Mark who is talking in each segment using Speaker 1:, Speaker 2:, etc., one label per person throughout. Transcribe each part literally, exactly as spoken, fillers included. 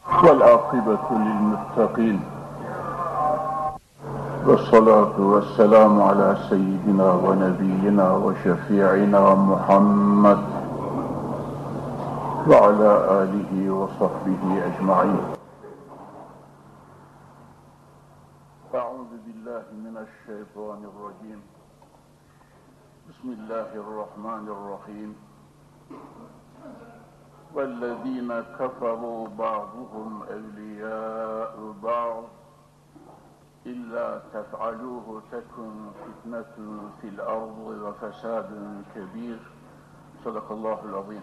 Speaker 1: والعاقبة للمتقين والصلاة والسلام على سيدنا ونبينا وشفيعنا محمد وعلى آله وصحبه أجمعين. أعوذ بالله من الشيطان الرجيم. بسم الله الرحمن الرحيم. والذين كفروا بعضهم أولياء بعض إلا تفعلوه تكن فتنة في الأرض وفساد كبير. صدق الله العظيم.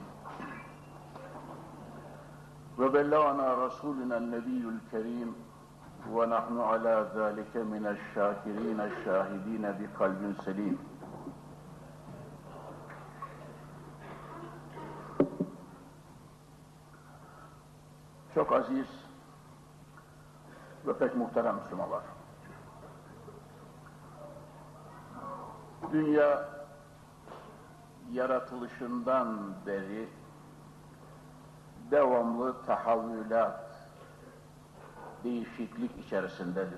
Speaker 1: وبلغنا رسولنا النبي الكريم ونحن على ذلك من الشاكرين الشاهدين بقلب سليم. Çok aziz ve pek muhterem Müslümanlar. Dünya yaratılışından beri devamlı tahavvülat, değişiklik içerisindedir.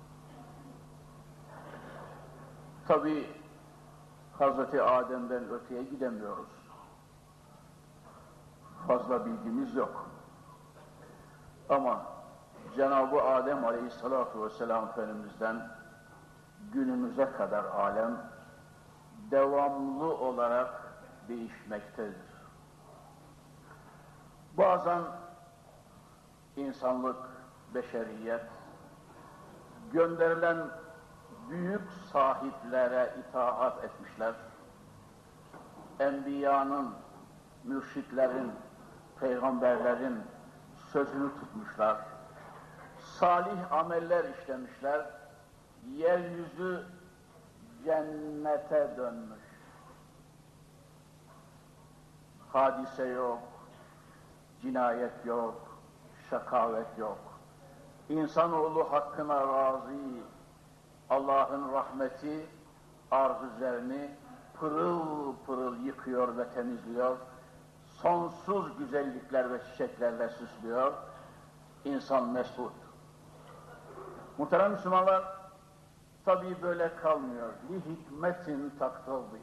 Speaker 1: Tabii Hazreti Adem'den öteye gidemiyoruz. Fazla bilgimiz yok. Ama Cenab-ı Adem Aleyhissalatu vesselam Efendimiz'den günümüze kadar alem devamlı olarak değişmektedir. Bazen insanlık, beşeriyet gönderilen büyük sahiplere itaat etmişler. Enbiyanın, mürşitlerin, peygamberlerin sözünü tutmuşlar. Salih ameller işlemişler. Yeryüzü cennete dönmüş. Hadise yok, cinayet yok, şakavet yok. İnsanoğlu hakkına razı, Allah'ın rahmeti arz üzerini pırıl pırıl yıkıyor ve temizliyor. Sonsuz güzellikler ve çiçeklerle süslüyor. İnsan mesut. Muhterem Müslümanlar, tabii böyle kalmıyor. Li hikmetin taktadı.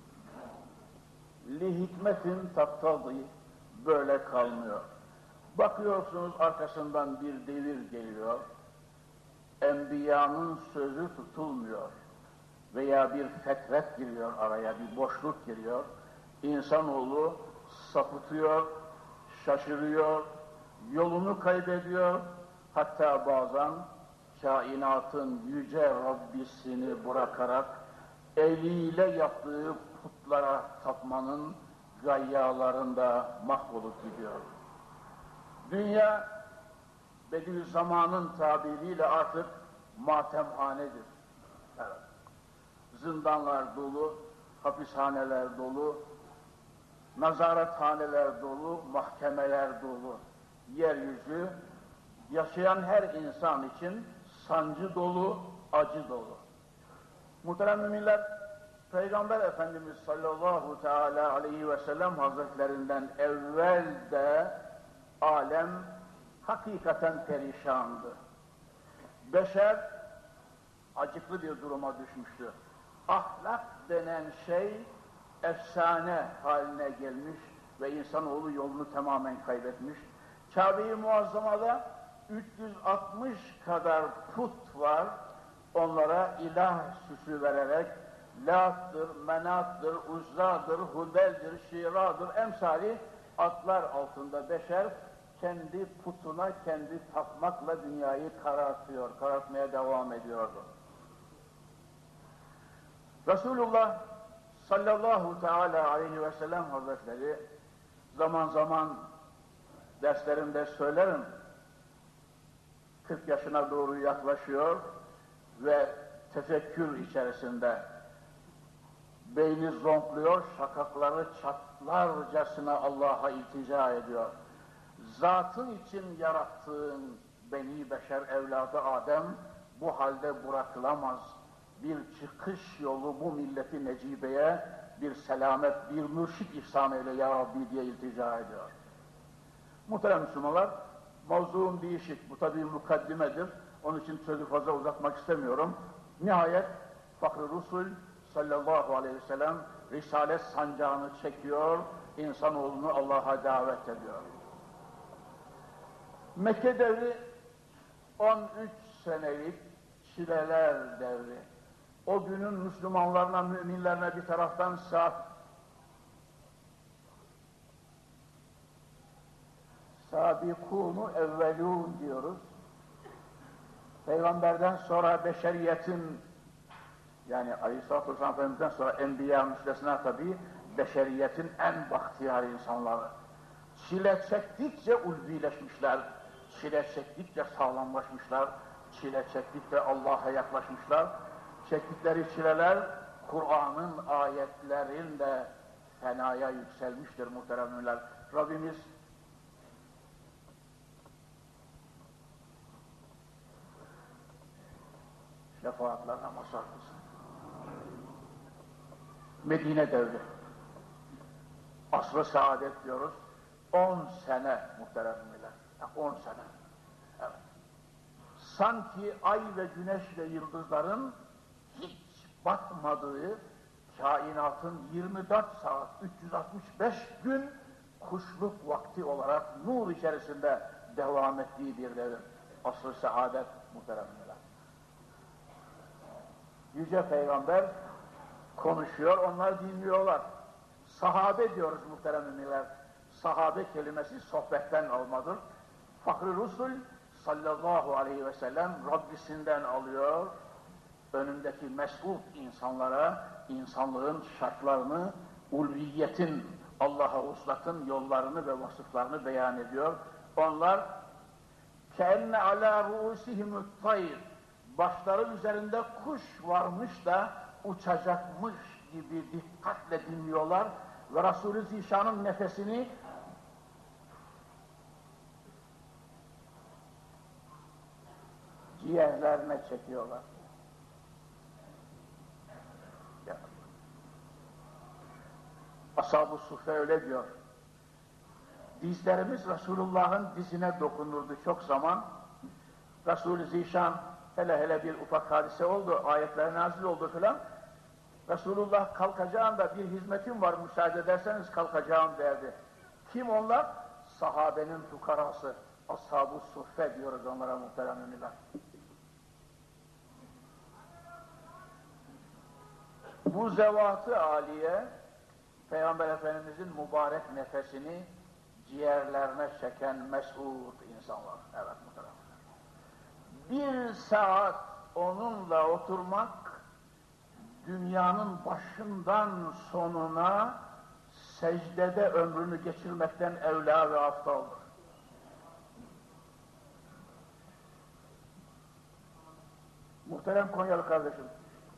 Speaker 1: Li hikmetin taktadı. Böyle kalmıyor. Bakıyorsunuz arkasından bir devir geliyor. Enbiyanın sözü tutulmuyor. Veya bir fetret giriyor araya, bir boşluk giriyor. İnsanoğlu sapıtıyor, şaşırıyor, yolunu kaybediyor. Hatta bazen kainatın yüce Rabbisini bırakarak eliyle yaptığı putlara tapmanın gayyalarında mahvolup gidiyor. Dünya Bediüzzaman'ın tabiriyle artık matemhanedir. Evet. Zindanlar dolu, hapishaneler dolu, nazarethaneler dolu, mahkemeler dolu. Yeryüzü yaşayan her insan için sancı dolu, acı dolu. Muhterem müminler, Peygamber Efendimiz sallallahu teala aleyhi ve sellem hazretlerinden evvel de alem hakikaten perişandı. Beşer acıklı bir duruma düşmüştü. Ahlak denen şey efsane haline gelmiş ve insanoğlu yolunu tamamen kaybetmiş. Kabe-i Muazzama'da üç yüz altmış kadar put var. Onlara ilah süsü vererek Lat'tır, Menat'tır, Uzza'dır, Hubel'dir, Şira'dır, emsali atlar altında beşer kendi putuna, kendi tapmakla dünyayı karartıyor, karartmaya devam ediyordu. Resulullah sallallahu teala aleyhi ve sellem hazretleri zaman zaman derslerimde söylerim, kırk yaşına doğru yaklaşıyor ve tefekkür içerisinde beyni zonkluyor, şakakları çatlarcasına Allah'a iltica ediyor. Zatın için yarattığın beni beşer evladı Adem bu halde bırakılamaz. Bir çıkış yolu bu milleti necibeye, bir selamet, bir mürşit ihsan eyle ya Rabbi diye iltica ediyor. Muhterem Müslümanlar, Mevzuum değişik, bu tabii mukaddimedir. Onun için sözü fazla uzatmak istemiyorum. Nihayet Fakr-ı Rusul sallallahu aleyhi ve sellem Risalet sancağını çekiyor, insanoğlunu Allah'a davet ediyor. Mekke devri on üç senelik çileler devri. O günün Müslümanlarına, müminlerine bir taraftan saat Sabikûnu evvelûn diyoruz. Peygamberden sonra beşeriyetin, yani Aleyhisselatü Vesselam Efendimiz'den sonra Enbiya müstesna tabii, beşeriyetin en bahtiyar insanları. Çile çektikçe ulvileşmişler, çile çektikçe sağlamlaşmışlar, çile çektikçe Allah'a yaklaşmışlar. Çektikleri çileler, Kur'an'ın ayetlerinde fenaya yükselmiştir muhteremler. Rabbimiz şefaatlerine mazhar kılsın. Medine devri, asr-ı saadet diyoruz, on sene muhteremler, on sene. Evet. Sanki ay ve güneş ve yıldızların hiç batmadığı, kainatın yirmi dört saat, üç yüz altmış beş gün kuşluk vakti olarak nur içerisinde devam ettiği bir devir. Asr-ı saadet muhteremler. Yüce Peygamber konuşuyor, onlar dinliyorlar. Sahabe diyoruz muhteremler. Sahabe kelimesi sohbetten almadır. Fakr-ı Rusul sallallahu aleyhi ve sellem Rabbisinden alıyor, önündeki mes'ud insanlara insanlığın şartlarını, ulviyetin, Allah'a uslatın yollarını ve vasıflarını beyan ediyor. Onlar kenne ala ruusihimut tayr, başları üzerinde kuş varmış da uçacakmış gibi dikkatle dinliyorlar ve Resulü Zişan'ın nefesini ciğerlerine çekiyorlar. Ya. Ashab-ı Suffe öyle diyor. Dizlerimiz Resulullah'ın dizine dokunurdu çok zaman. Resulü Zişan hele hele bir ufak hadise oldu, ayetler nazil oldu filan. Resulullah kalkacağında bir hizmetim var, müsaade ederseniz kalkacağım derdi. Kim onlar? Sahabenin fukarası, ashab-ı suffe diyoruz onlara muhterem müminler. Bu zevat-ı âliye, Peygamber Efendimizin mübarek nefesini ciğerlerine çeken mes'ud insanlar. Evet muhterem. Bir saat onunla oturmak, dünyanın başından sonuna secdede ömrünü geçirmekten evlâ ve aftaldır. Muhterem Konyalı kardeşim,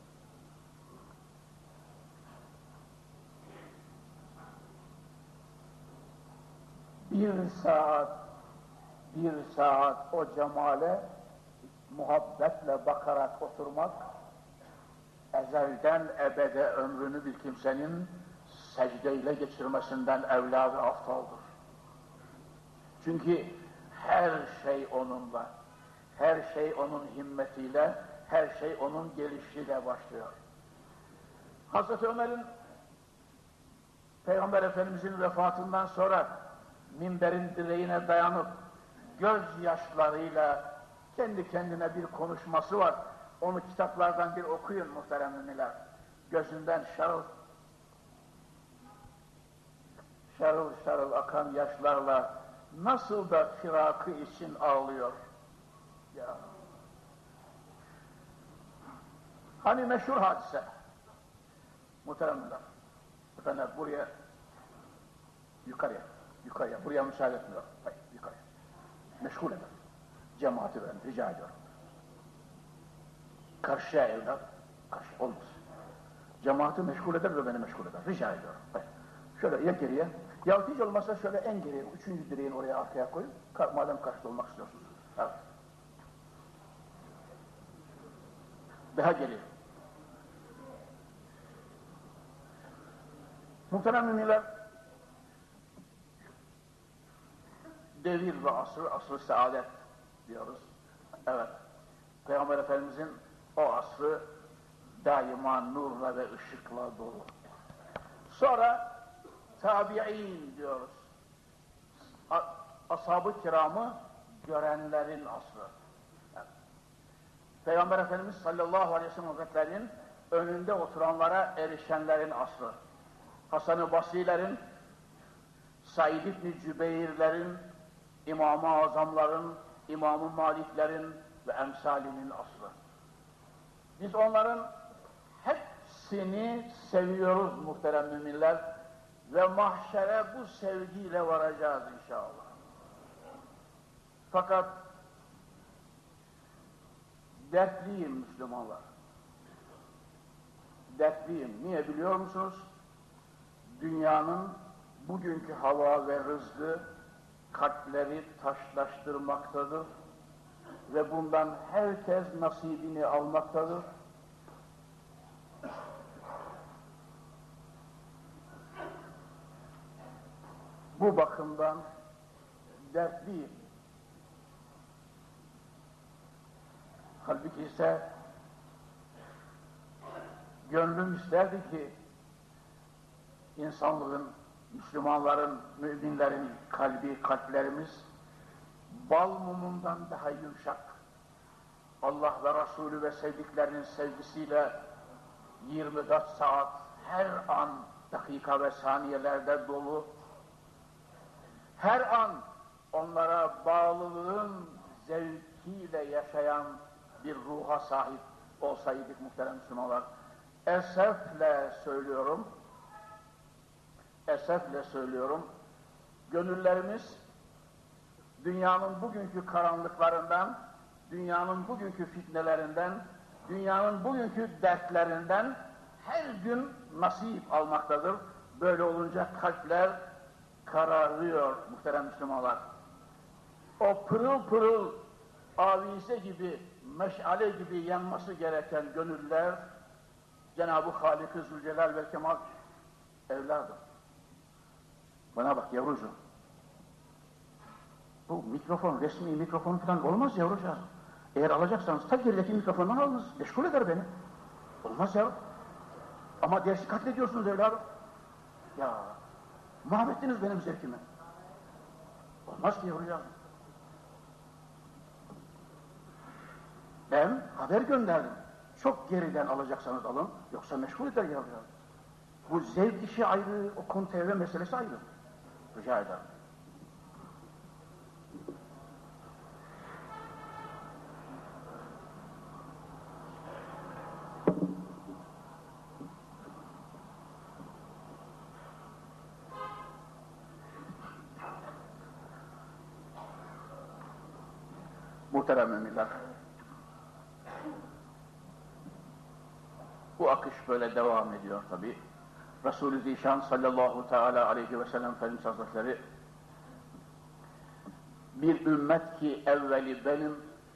Speaker 1: bir saat, bir saat o cemale muhabbetle bakarak oturmak, ezelden ebede ömrünü bir kimsenin secdeyle geçirmesinden evlâ ve aftaldır. Çünkü her şey onunla, her şey onun himmetiyle, her şey onun gelişiyle başlıyor. Hazreti Ömer'in Peygamber Efendimizin vefatından sonra minberin direğine dayanıp gözyaşlarıyla kendi kendine bir konuşması var. Onu kitaplardan bir okuyun muhterem müminler. Gözünden şarıl şarıl şarıl akan yaşlarla nasıl da firakı için ağlıyor. Ya. Hani meşhur hadise. Muhterem müminler. Efendim buraya yukarıya, yukarıya, buraya müsaade etmiyor. Hayır, yukarıya. Meşgul eder. Cemaati ben rica ediyorum. Karşıya evlat, karşı olmaz. Cemaati meşgul eder ve beni meşgul eder. Rica ediyorum. Hayır. Şöyle ya geriye, ya hiç olmazsa şöyle en geriye, üçüncü direğin oraya arkaya koyun. Madem karşıda olmak istiyorsunuz. Evet. Daha geriye. Muhterem müminler, devir ve asır, asr-ı saadet diyoruz. Evet, Peygamber Efendimizin o asrı daima nurla ve ışıkla dolu. Sonra tabi'in diyoruz. Ashab-ı kiramı görenlerin asrı. Evet. Peygamber Efendimiz sallallahu aleyhi ve sellem Hazretleri'nin önünde oturanlara erişenlerin asrı. Hasan-ı Basri'lerin, Said İbni Cübeyr'lerin, İmam-ı Azamların, İmam-ı Malik'lerin ve emsalinin asrı. Biz onların hepsini seviyoruz muhterem müminler ve mahşere bu sevgiyle varacağız inşallah. Fakat dertliyim Müslümanlar. Dertliyim. Niye biliyor musunuz? Dünyanın bugünkü hava ve rızkı kalpleri taşlaştırmaktadır ve bundan herkes nasibini almaktadır. Bu bakımdan dertliyim. Halbuki ise gönlüm isterdi ki insanlığın, Müslümanların, müminlerin kalbi, kalplerimiz bal mumundan daha yumuşak. Allah ve Resulü ve sevdiklerinin sevgisiyle yirmi dört saat her an dakika ve saniyelerde dolu. Her an onlara bağlılığın zevkiyle yaşayan bir ruha sahip olsaydık muhterem Müslümanlar. Esefle söylüyorum, esefle söylüyorum, gönüllerimiz dünyanın bugünkü karanlıklarından, dünyanın bugünkü fitnelerinden, dünyanın bugünkü dertlerinden her gün nasip almaktadır. Böyle olunca kalpler kararıyor muhterem Müslümanlar. O pırıl pırıl avize gibi, meşale gibi yanması gereken gönüller, Cenab-ı Halik-i Zülcelal ve Kemal, evladım, bana bak yavrucuğum, bu mikrofon, resmi mikrofon falan olmaz yavrucağım. Eğer alacaksanız ta gerideki mikrofondan alınız, meşgul eder beni. Olmaz ya. Ama dersi katlediyorsunuz evladım. Ya, mahvettiniz benim zevkimi. Olmaz ki yavrucağım. Ben haber gönderdim. Çok geriden alacaksanız alın, yoksa meşgul eder yavrucağım. Bu zevk işi ayrı, o kontevre meselesi ayrı. Rica ederim. Muhterem müminler, bu akış böyle devam ediyor tabi. Resul-i Zişan sallallahu teala aleyhi ve sellem Efendimiz Hazretleri, bir ümmet ki evveli benim,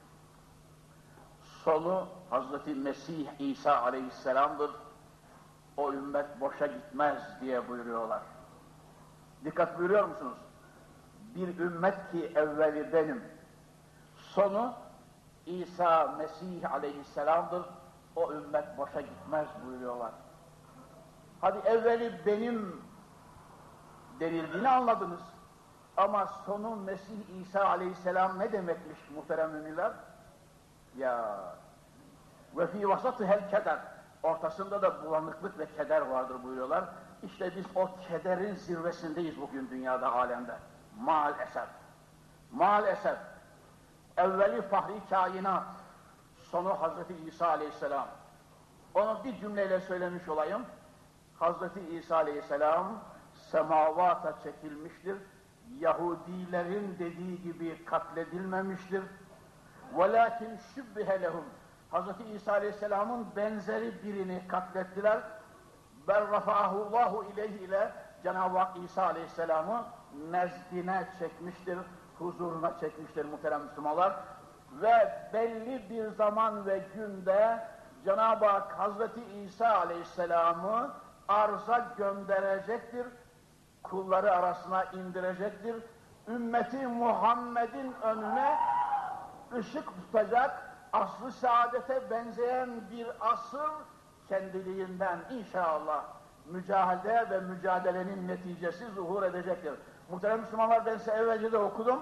Speaker 1: sonu Hazreti Mesih İsa aleyhisselamdır, o ümmet boşa gitmez diye buyuruyorlar. Dikkat buyuruyor musunuz? Bir ümmet ki evveli benim, sonu İsa Mesih aleyhisselamdır, o ümmet boşa gitmez buyuruyorlar. Hadi evveli benim denildiğini anladınız. Ama sonu Mesih İsa aleyhisselam ne demekmiş muhterem müminler? Ya ve fî vasatihel keder, ortasında da bulanıklık ve keder vardır buyuruyorlar. İşte biz o kederin zirvesindeyiz bugün dünyada, alemde. Maalesef. Maalesef. Evveli fahri kainat, sonu Hazreti İsa aleyhisselam. Onu bir cümleyle söylemiş olayım. Hazreti İsa aleyhisselam semavata çekilmiştir. Yahudilerin dediği gibi katledilmemiştir. وَلَاكِنْ شُبِّهَ لَهُمْ Hazreti İsa aleyhisselamın benzeri birini katlettiler. بَلْ رَفَعَهُ اللّٰهُ اِلَيْهِ ile Cenab-ı Hak İsa aleyhisselamı nezdine çekmiştir, huzuruna çekmiştir muhterem Müslümanlar. Ve belli bir zaman ve günde Cenab-ı Hak Hazreti İsa aleyhisselamı arza gönderecektir, kulları arasına indirecektir. ümmeti Muhammed'in önüne ışık tutacak, asr-ı saadete benzeyen bir asır kendiliğinden inşallah mücadele ve mücadelenin neticesi zuhur edecektir. Muhterem Müslümanlar, ben size evvelce de okudum.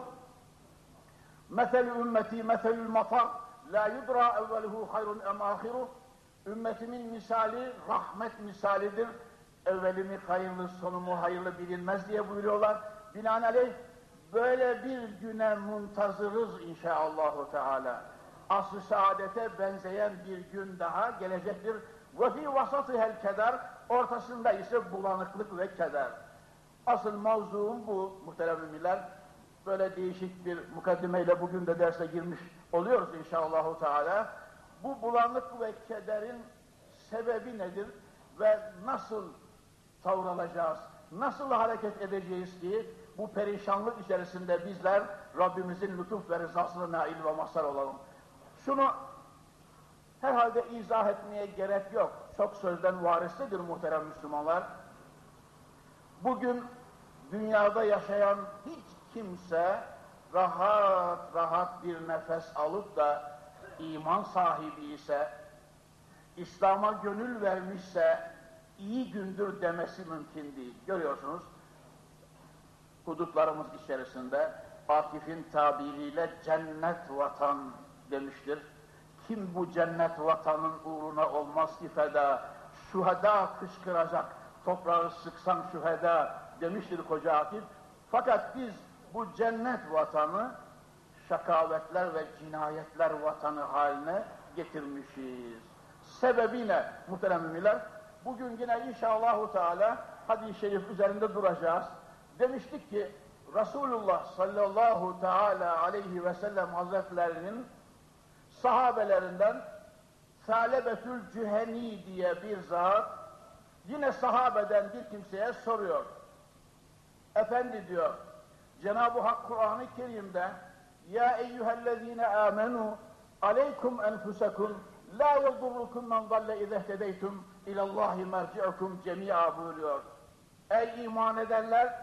Speaker 1: مَثَلُ ümmeti مَثَلُ الْمَطَرِ لَا يُدْرَى اَوَّلُهُ خَيْرٌ اَمْ آخِرُهُ. Ümmetimin misali rahmet misalidir. Evvelimi hayırlı, sonumu hayırlı bilinmez diye buyuruyorlar. Binaenaleyh böyle bir güne muntazırız inşallahü teala. Asr-ı saadete benzeyen bir gün daha gelecektir. وَفِي وَسَطِهَا الْكَدَرِ. Ortasında ise bulanıklık ve keder. Asıl mevzuum bu muhterem müminler. Böyle değişik bir mukaddimeyle bugün de derse girmiş oluyoruz inşallahü teala. Bu bulanık ve kederin sebebi nedir ve nasıl tavır alacağız, nasıl hareket edeceğiz ki bu perişanlık içerisinde bizler Rabbimizin lütuf ve rızasına nail ve mazhar olalım. Şunu herhalde izah etmeye gerek yok. Çok sözden varistedir muhterem Müslümanlar. Bugün dünyada yaşayan hiç kimse rahat rahat bir nefes alıp da iman sahibi ise, İslam'a gönül vermişse iyi gündür demesi mümkün değil. Görüyorsunuz, hudutlarımız içerisinde Akif'in tabiriyle cennet vatan demiştir. Kim bu cennet vatanın uğruna olmaz ki feda, şuhada kışkıracak, toprağı sıksan şuhada demiştir Koca Akif. Fakat biz bu cennet vatanı şakavetler ve cinayetler vatanı haline getirmişiz. Sebebi ne muhterem müminler? Bugün yine inşallahü teala hadis-i şerif üzerinde duracağız. Demiştik ki Resulullah sallallahu teala aleyhi ve sellem hazretlerinin sahabelerinden Salebetül Cüheni diye bir zat yine sahabeden bir kimseye soruyor. Efendi diyor, Cenab-ı Hak Kur'an-ı Kerim'de Ya eyyühellezine amenu aleykum enfusekum la yedurrukum men zalle izehtedeytum ilallahi merci'ukum cemi'a buyuruyor. Ey iman edenler,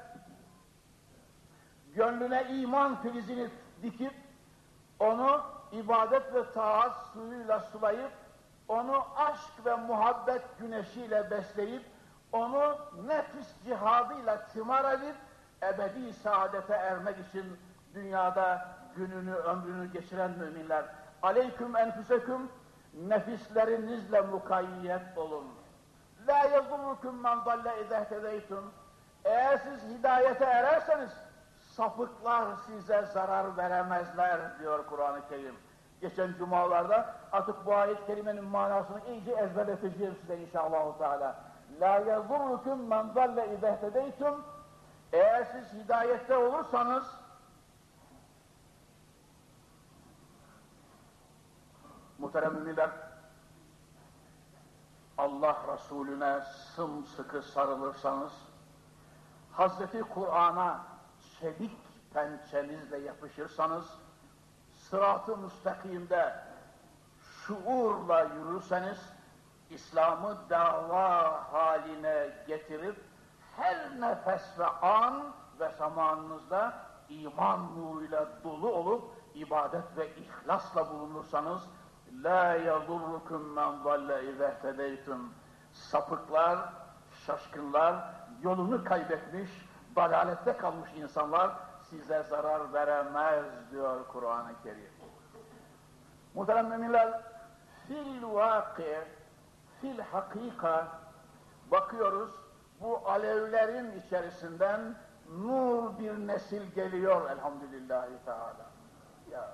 Speaker 1: gönlüne iman filizini dikip onu ibadet ve taat suyuyla sulayıp onu aşk ve muhabbet güneşiyle besleyip onu nefis cihadıyla tımar edip ebedi saadete ermek için dünyada gününü, ömrünü geçiren müminler. Aleyküm enfüseküm, nefislerinizle mukayyet olun. La yezurrukum men zalle izehtedeytum. Eğer siz hidayete ererseniz sapıklar size zarar veremezler diyor Kur'an-ı Kerim. Geçen cumalarda artık bu ayet-i kerimenin manasını iyice ezberleteceğim size inşallah Teala. La yezurrukum men zalle izehtedeytum. Eğer siz hidayette olursanız muhterem müminler, Allah Resulüne sımsıkı sarılırsanız, Hazreti Kur'an'a çelik pençenizle yapışırsanız, sırat-ı müstakimde şuurla yürürseniz, İslam'ı dava haline getirip, her nefes ve an ve zamanınızda iman nuruyla dolu olup, ibadet ve ihlasla bulunursanız, La yadurrukum men zalle izehtedeytum. Sapıklar, şaşkınlar, yolunu kaybetmiş, dalalette kalmış insanlar size zarar veremez diyor Kur'an-ı Kerim. Muhterem müminler, fil vaki, fil hakika bakıyoruz, bu alevlerin içerisinden nur bir nesil geliyor elhamdülillahi teala. Ya.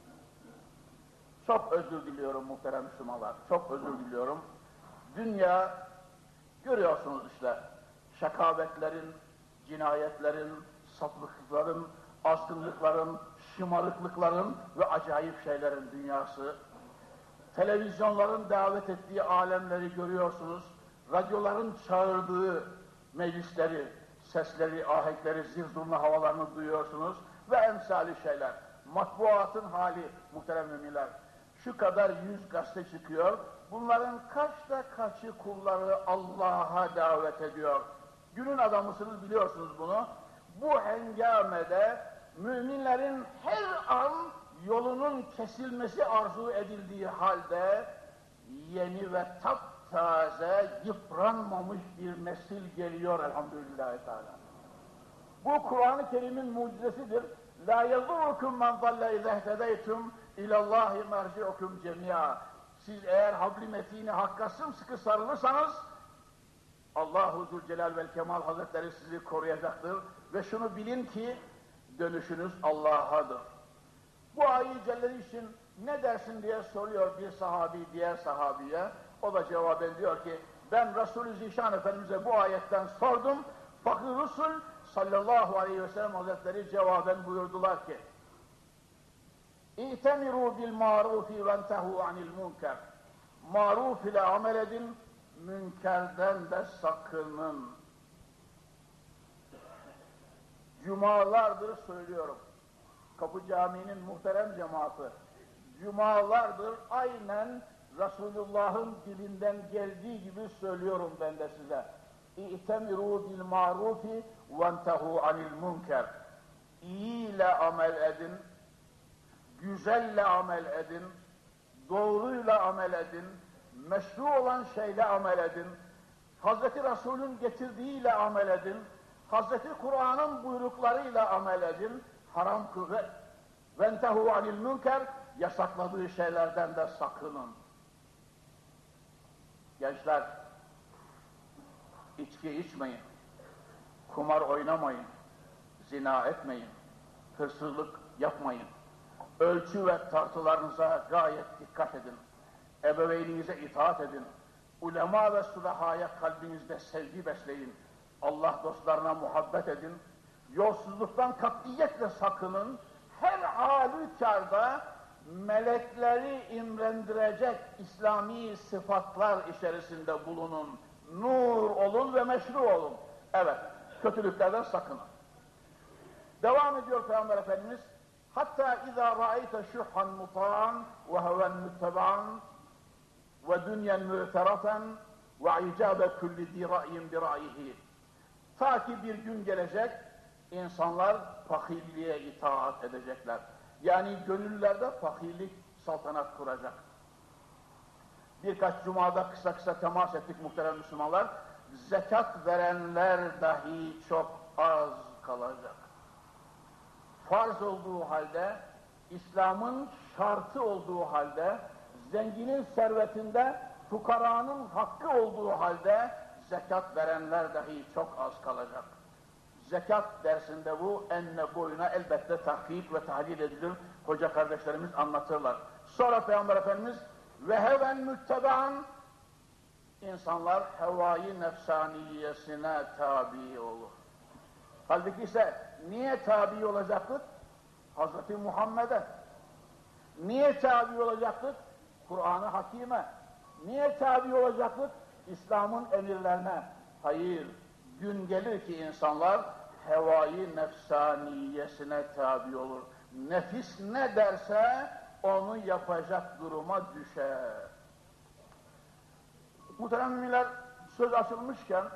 Speaker 1: Çok özür diliyorum muhterem Müslümanlar, çok özür diliyorum. Dünya, görüyorsunuz işte, şakavetlerin, cinayetlerin, sapıklıkların, azgınlıkların, şımarıklıkların ve acayip şeylerin dünyası. Televizyonların davet ettiği alemleri görüyorsunuz, radyoların çağırdığı meclisleri, sesleri, ahenkleri, zil-zurna havalarını duyuyorsunuz ve emsali şeyler. Matbuatın hali muhterem müminler. Şu kadar yüz gazete çıkıyor, bunların kaçta kaçı kulları Allah'a davet ediyor. Günün adamısınız, biliyorsunuz bunu. Bu hengamede müminlerin her an yolunun kesilmesi arzu edildiği halde yeni ve taptaze, yıpranmamış bir nesil geliyor elhamdülillahi teala. Bu Kur'an-ı Kerim'in mucizesidir. La yezurrukum men zalle izâ ihtedeytum ilallâhi merci'ukum cemî'a. Siz eğer habl-i metîni hakka sımsıkı sarılırsanız Allah-u Zülcelal vel Kemal Hazretleri sizi koruyacaktır ve şunu bilin ki dönüşünüz Allah'adır. Bu ayet-i celleyi için ne dersin diye soruyor bir sahabi diğer sahabiye. O da cevaben diyor ki ben Resulü Zişan Efendimiz'e bu ayetten sordum. Fakir Resul sallallahu aleyhi ve sellem Hazretleri cevaben buyurdular ki İ'temirû bil ma'rufi ve entehû anil münker. Maruf ile amel edin, münkerden de sakının. Cumalardır söylüyorum. Kapı Camii'nin muhterem cemaati, cumalardır aynen Resulullah'ın dilinden geldiği gibi söylüyorum ben de size. İ'temirû bil ma'rufi ve entehû anil münker. İyi ile amel edin, güzelle amel edin, doğruyla amel edin, meşru olan şeyle amel edin, Hazreti Resul'ün getirdiğiyle amel edin, Hazreti Kur'an'ın buyruklarıyla amel edin, haram kuvvet, ventehu anil münker, yasakladığı şeylerden de sakının. Gençler, içki içmeyin, kumar oynamayın, zina etmeyin, hırsızlık yapmayın, ölçü ve tartılarınıza gayet dikkat edin, ebeveyninize itaat edin, ulema ve sulahaya kalbinizde sevgi besleyin, Allah dostlarına muhabbet edin, yolsuzluktan katiyetle sakının, her halükarda melekleri imrendirecek İslami sıfatlar içerisinde bulunun, nur olun ve meşru olun. Evet, kötülüklerden sakının. Devam ediyor Peygamber Efendimiz, hatta izâ râeyte şuhhan mutâ'an ve heven mütteba'an ve dünyen mü'terafen ve icâbe kulli zî ra'yin bi ra'yihi. Ta ki bir gün gelecek, insanlar fakirliğe itaat edecekler. Yani gönüllerde fakirlik saltanat kuracak. Birkaç cumada kısa kısa temas ettik muhterem Müslümanlar. Zekat verenler dahi çok az kalacak. Farz olduğu halde, İslam'ın şartı olduğu halde, zenginin servetinde, fukaranın hakkı olduğu halde zekat verenler dahi çok az kalacak. Zekat dersinde bu enne boyuna elbette tahkik ve tahlil edilir. Hoca kardeşlerimiz anlatırlar. Sonra Peygamber Efendimiz ve heven mütteba'an, insanlar hevai nefsaniyesine tabi olur. Halbuki ise niye tabi olacaktık? Hazreti Muhammed'e. Niye tabi olacaktık? Kur'an-ı Hakîm'e. Niye tabi olacaktık? İslam'ın emirlerine. Hayır, gün gelir ki insanlar hevai nefsaniyesine tabi olur. Nefis ne derse onu yapacak duruma düşer. Muhterem müminler, söz açılmışken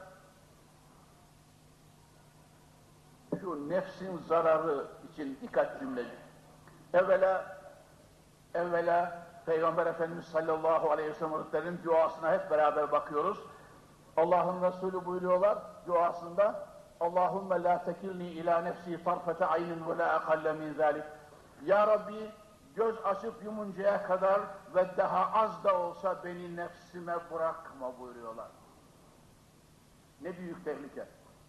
Speaker 1: şu nefsin zararı için birkaç cümlecik. Evvela, evvela Peygamber Efendimiz sallallahu aleyhi ve sellem'in duasına hep beraber bakıyoruz. Allah'ın Resulü buyuruyorlar duasında, Allahümme la tekilni ila nefsi tarfete aynin ve la akalle min zalik. Ya Rabbi, göz açıp yumuncaya kadar ve daha az da olsa beni nefsime bırakma buyuruyorlar. Ne büyük tehlike.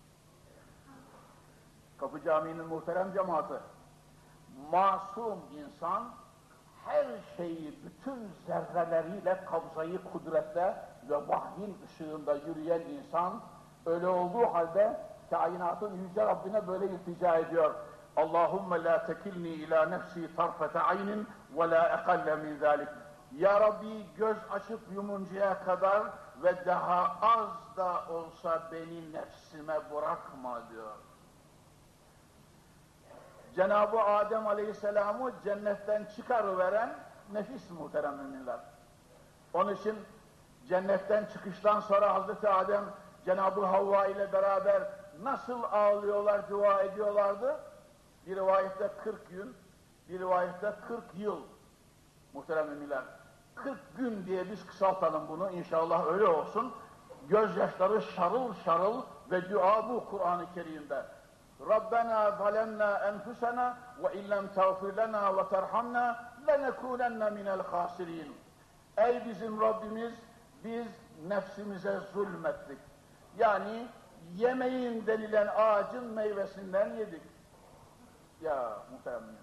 Speaker 1: Kapı Camii'nin muhterem cemaati, masum insan her şeyi bütün zerreleriyle kabzayı kudretle ve vahyin ışığında yürüyen insan, öyle olduğu halde kainatın yüce Rabbine böyle iltica ediyor. Allahümme la tekilni ila nefsi tarfete aynin ve la ekalle min zalik. Ya Rabbi, göz açıp yumuncaya kadar ve daha az da olsa beni nefsime bırakma diyor. Cenab-ı Adem Aleyhisselam'ı cennetten çıkarıveren nefis muhterem müminler. Onun için cennetten çıkıştan sonra Hazreti Adem Cenab-ı Havva ile beraber nasıl ağlıyorlar, dua ediyorlardı? bir rivayette kırk gün, bir rivayette kırk yıl. Muhterem müminler, kırk gün diye biz kısaltalım bunu, inşallah öyle olsun. Gözyaşları şarıl şarıl ve dua bu Kur'an-ı Kerim'de. Rabbena zalemna enfusena ve illem tağfir lena ve terhamna lenekunenne minel hasirin. Ey bizim Rabbimiz, biz nefsimize zulmettik. Yani yemeğin denilen ağacın meyvesinden yedik. Ya muhterem müminler.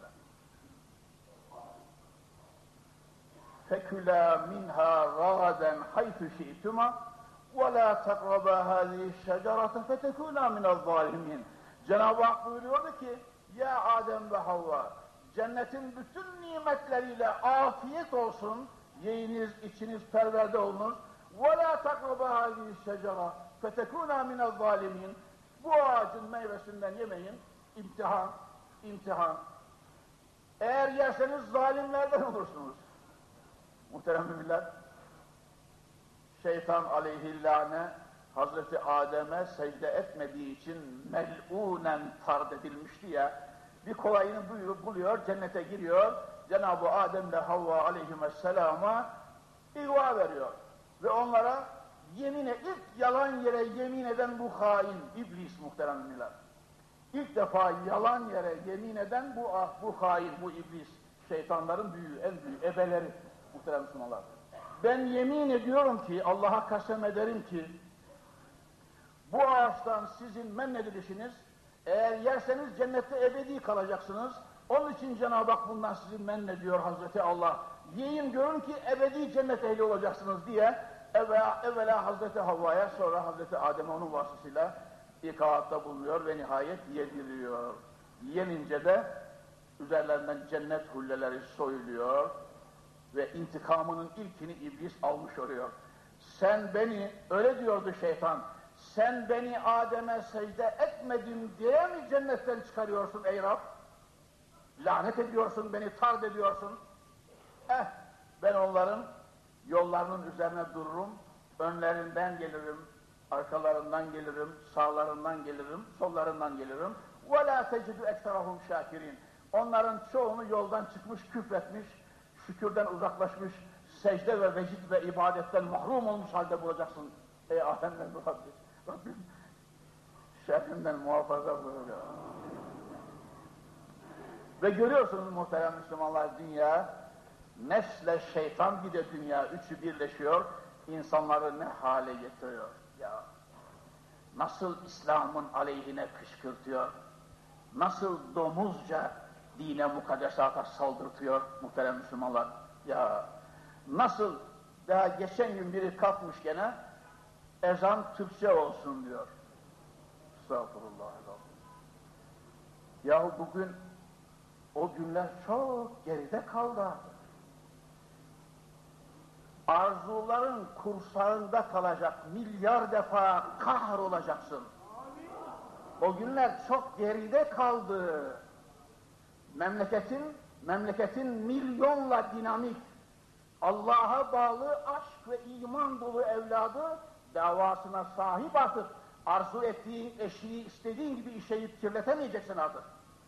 Speaker 1: فَكُلَا مِنْهَا رَغَدًا حَيْثُ شِئْتُمَا وَلَا تَقْرَبَا هَذِهِ الشَّجَرَةَ فَتَكُونَا مِنَ الظَّالِمِينَ. Cenab-ı Hak buyuruyordu ki, ya Adem ve Havva, cennetin bütün nimetleriyle afiyet olsun, yiyiniz, içiniz, perverde olunuz. وَلَا تَقْرَبَا هَذِهِ الشَّجَرَةَ فَتَكُونَا مِنَ الظَّالِمِينَ. Bu ağacın meyvesinden yemeyin, imtihan, imtihan. Eğer yerseniz zalimlerden olursunuz. Muhterem müminler, şeytan aleyhillâne Hazreti Adem'e secde etmediği için mel'ûnen tard edilmişti ya, bir kolayını buyurup buluyor, cennete giriyor, Cenab-ı Adem ile Havva aleyhisselama ihva veriyor. Ve onlara yemine, ilk yalan yere yemin eden bu hain, iblis muhterem müminler. İlk defa yalan yere yemin eden bu ah, bu hain, bu iblis, şeytanların büyüğü, en büyüğü, ebeleri. Muhterem Müslümanlar, ben yemin ediyorum ki, Allah'a kasem ederim ki, bu ağaçtan sizin men edilişiniz, eğer yerseniz cennette ebedi kalacaksınız, onun için Cenab-ı Hak bundan sizi men ediyor Hazreti Allah. Yiyin görün ki ebedi cennet ehli olacaksınız diye, evvela, evvela Hazreti Havva'ya, sonra Hazreti Adem'e onun vasıtasıyla ikaatta bulunuyor ve nihayet yediriyor. Yenince de üzerlerinden cennet hulleleri soyuluyor ve intikamının ilkini iblis almış oluyor. Sen beni, öyle diyordu şeytan, sen beni Adem'e secde etmedim diye mi cennetten çıkarıyorsun ey Rab? Lanet ediyorsun, beni tard ediyorsun. Eh, ben onların yollarının üzerine dururum, önlerinden gelirim, arkalarından gelirim, sağlarından gelirim, sollarından gelirim. وَلَا تَجِدُ اَكْتَرَهُمْ شَاكِرِينَ. Onların çoğunu yoldan çıkmış, küfretmiş, şükürden uzaklaşmış, secde ve vecid ve ibadetten mahrum olmuş halde bulacaksın. Ey alemden Rabbim, Rabbim şerrinden muhafaza buyuruyor. Ve görüyorsunuz muhterem Müslümanlar, dünya, nefsle şeytan bir de dünya, üçü birleşiyor, insanları ne hale getiriyor ya. Nasıl İslam'ın aleyhine kışkırtıyor, nasıl domuzca dine mukaddesata saldırtıyor muhterem Müslümanlar. Ya nasıl daha geçen gün biri kalkmış gene ezan Türkçe olsun diyor. Estağfurullah. Yahu bugün o günler çok geride kaldı. Arzuların kursağında kalacak, milyar defa kahrolacaksın. O günler çok geride kaldı. Memleketin, memleketin milyonla dinamik, Allah'a bağlı aşk ve iman dolu evladı davasına sahip artık. Arzu ettiğin eşiği istediğin gibi işleyip kirletemeyeceksin artık.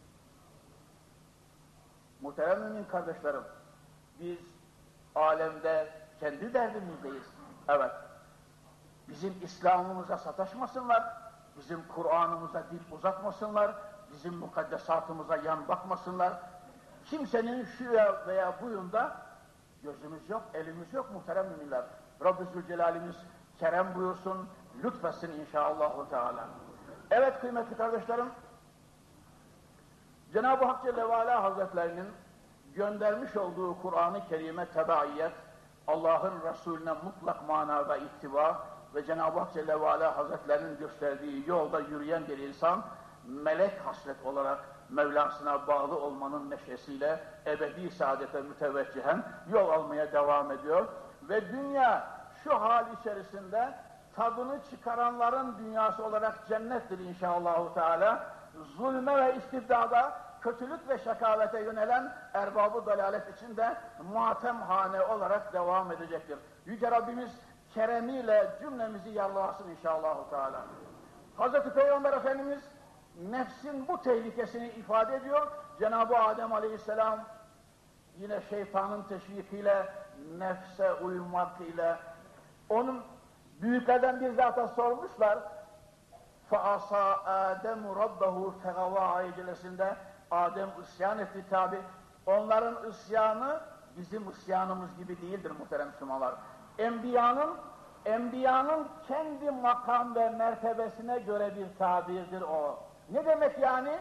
Speaker 1: Muhterem mümin kardeşlerim, biz alemde kendi derdimizdeyiz. Evet, bizim İslam'ımıza sataşmasınlar, bizim Kur'an'ımıza dil uzatmasınlar, bizim mukaddesatımıza yan bakmasınlar. Kimsenin şu veya buyunda gözümüz yok, elimiz yok muhterem müminler. Rabbi Zülcelal'imiz kerem buyursun, lütfetsin inşallahü teala. Evet kıymetli kardeşlerim, Cenab-ı Hak Celle ve Ala Hazretlerinin göndermiş olduğu Kur'an-ı Kerim'e tebaiyet, Allah'ın Resulüne mutlak manada ittiba ve Cenab-ı Hak Celle ve Ala Hazretlerinin gösterdiği yolda yürüyen bir insan, melek hasret olarak Mevlasına bağlı olmanın neşesiyle ebedi saadete müteveccihen yol almaya devam ediyor. Ve dünya şu hal içerisinde tadını çıkaranların dünyası olarak cennettir inşallahü teala. Zulme ve istibdada, kötülük ve şakavete yönelen erbabı dalalet içinde matemhane olarak devam edecektir. Yüce Rabbimiz keremiyle cümlemizi yarlasın inşallahü teala. Hazreti Peygamber Efendimiz nefsin bu tehlikesini ifade ediyor. Cenab-ı Adem Aleyhisselam yine şeytanın teşvikiyle, nefse uymak ile, onun büyüklerden bir zata sormuşlar. فَعَصَى آدَمُ رَبَّهُ فَغَوَى ayetinde Adem isyan etti tabi. Onların isyanı bizim isyanımız gibi değildir muhterem Müslümanlar. Enbiyanın, enbiyanın kendi makam ve mertebesine göre bir tabirdir o. Ne demek yani?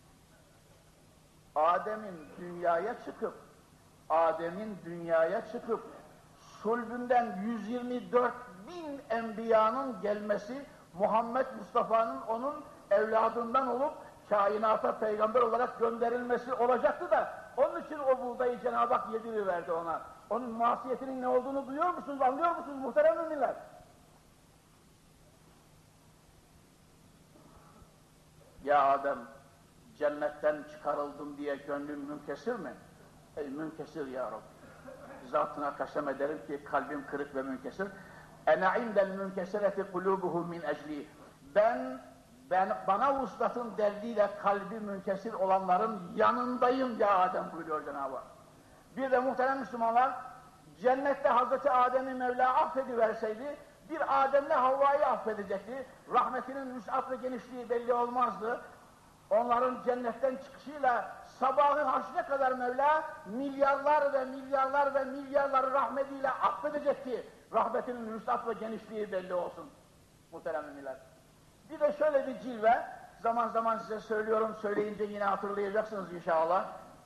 Speaker 1: Adem'in dünyaya çıkıp, Adem'in dünyaya çıkıp, sulbünden yüz yirmi dört bin enbiyanın gelmesi, Muhammed Mustafa'nın onun evladından olup, kainata peygamber olarak gönderilmesi olacaktı da, onun için o buğdayı Cenab-ı Hak yediriverdi ona. Onun masiyetinin ne olduğunu duyuyor musunuz, anlıyor musunuz muhterem müminler? Ya Adem, cennetten çıkarıldım diye gönlün münkesir mi? Ey münkesir ya Rabbi. Zatına kasem ederim ki kalbim kırık ve münkesir. Ene indel münkesireti kulubuhu min ecli. Ben, ben bana vuslatın derdiyle kalbi münkesir olanların yanındayım ya Adem buyuruyor Cenab-ı Hak. Bir de muhterem Müslümanlar, cennette Hazreti Adem'i Mevla affediverseydi, bir Adem'le Havva'yı affedecekti. Rahmetinin vüs'at ve genişliği belli olmazdı. Onların cennetten çıkışıyla sabahı haşre kadar Mevla milyarlar ve milyarlar ve milyarları rahmetiyle affedecekti. Rahmetinin vüs'at ve genişliği belli olsun muhterem müminler. Bir de şöyle bir cilve, zaman zaman size söylüyorum, söyleyince yine hatırlayacaksınız inşallah.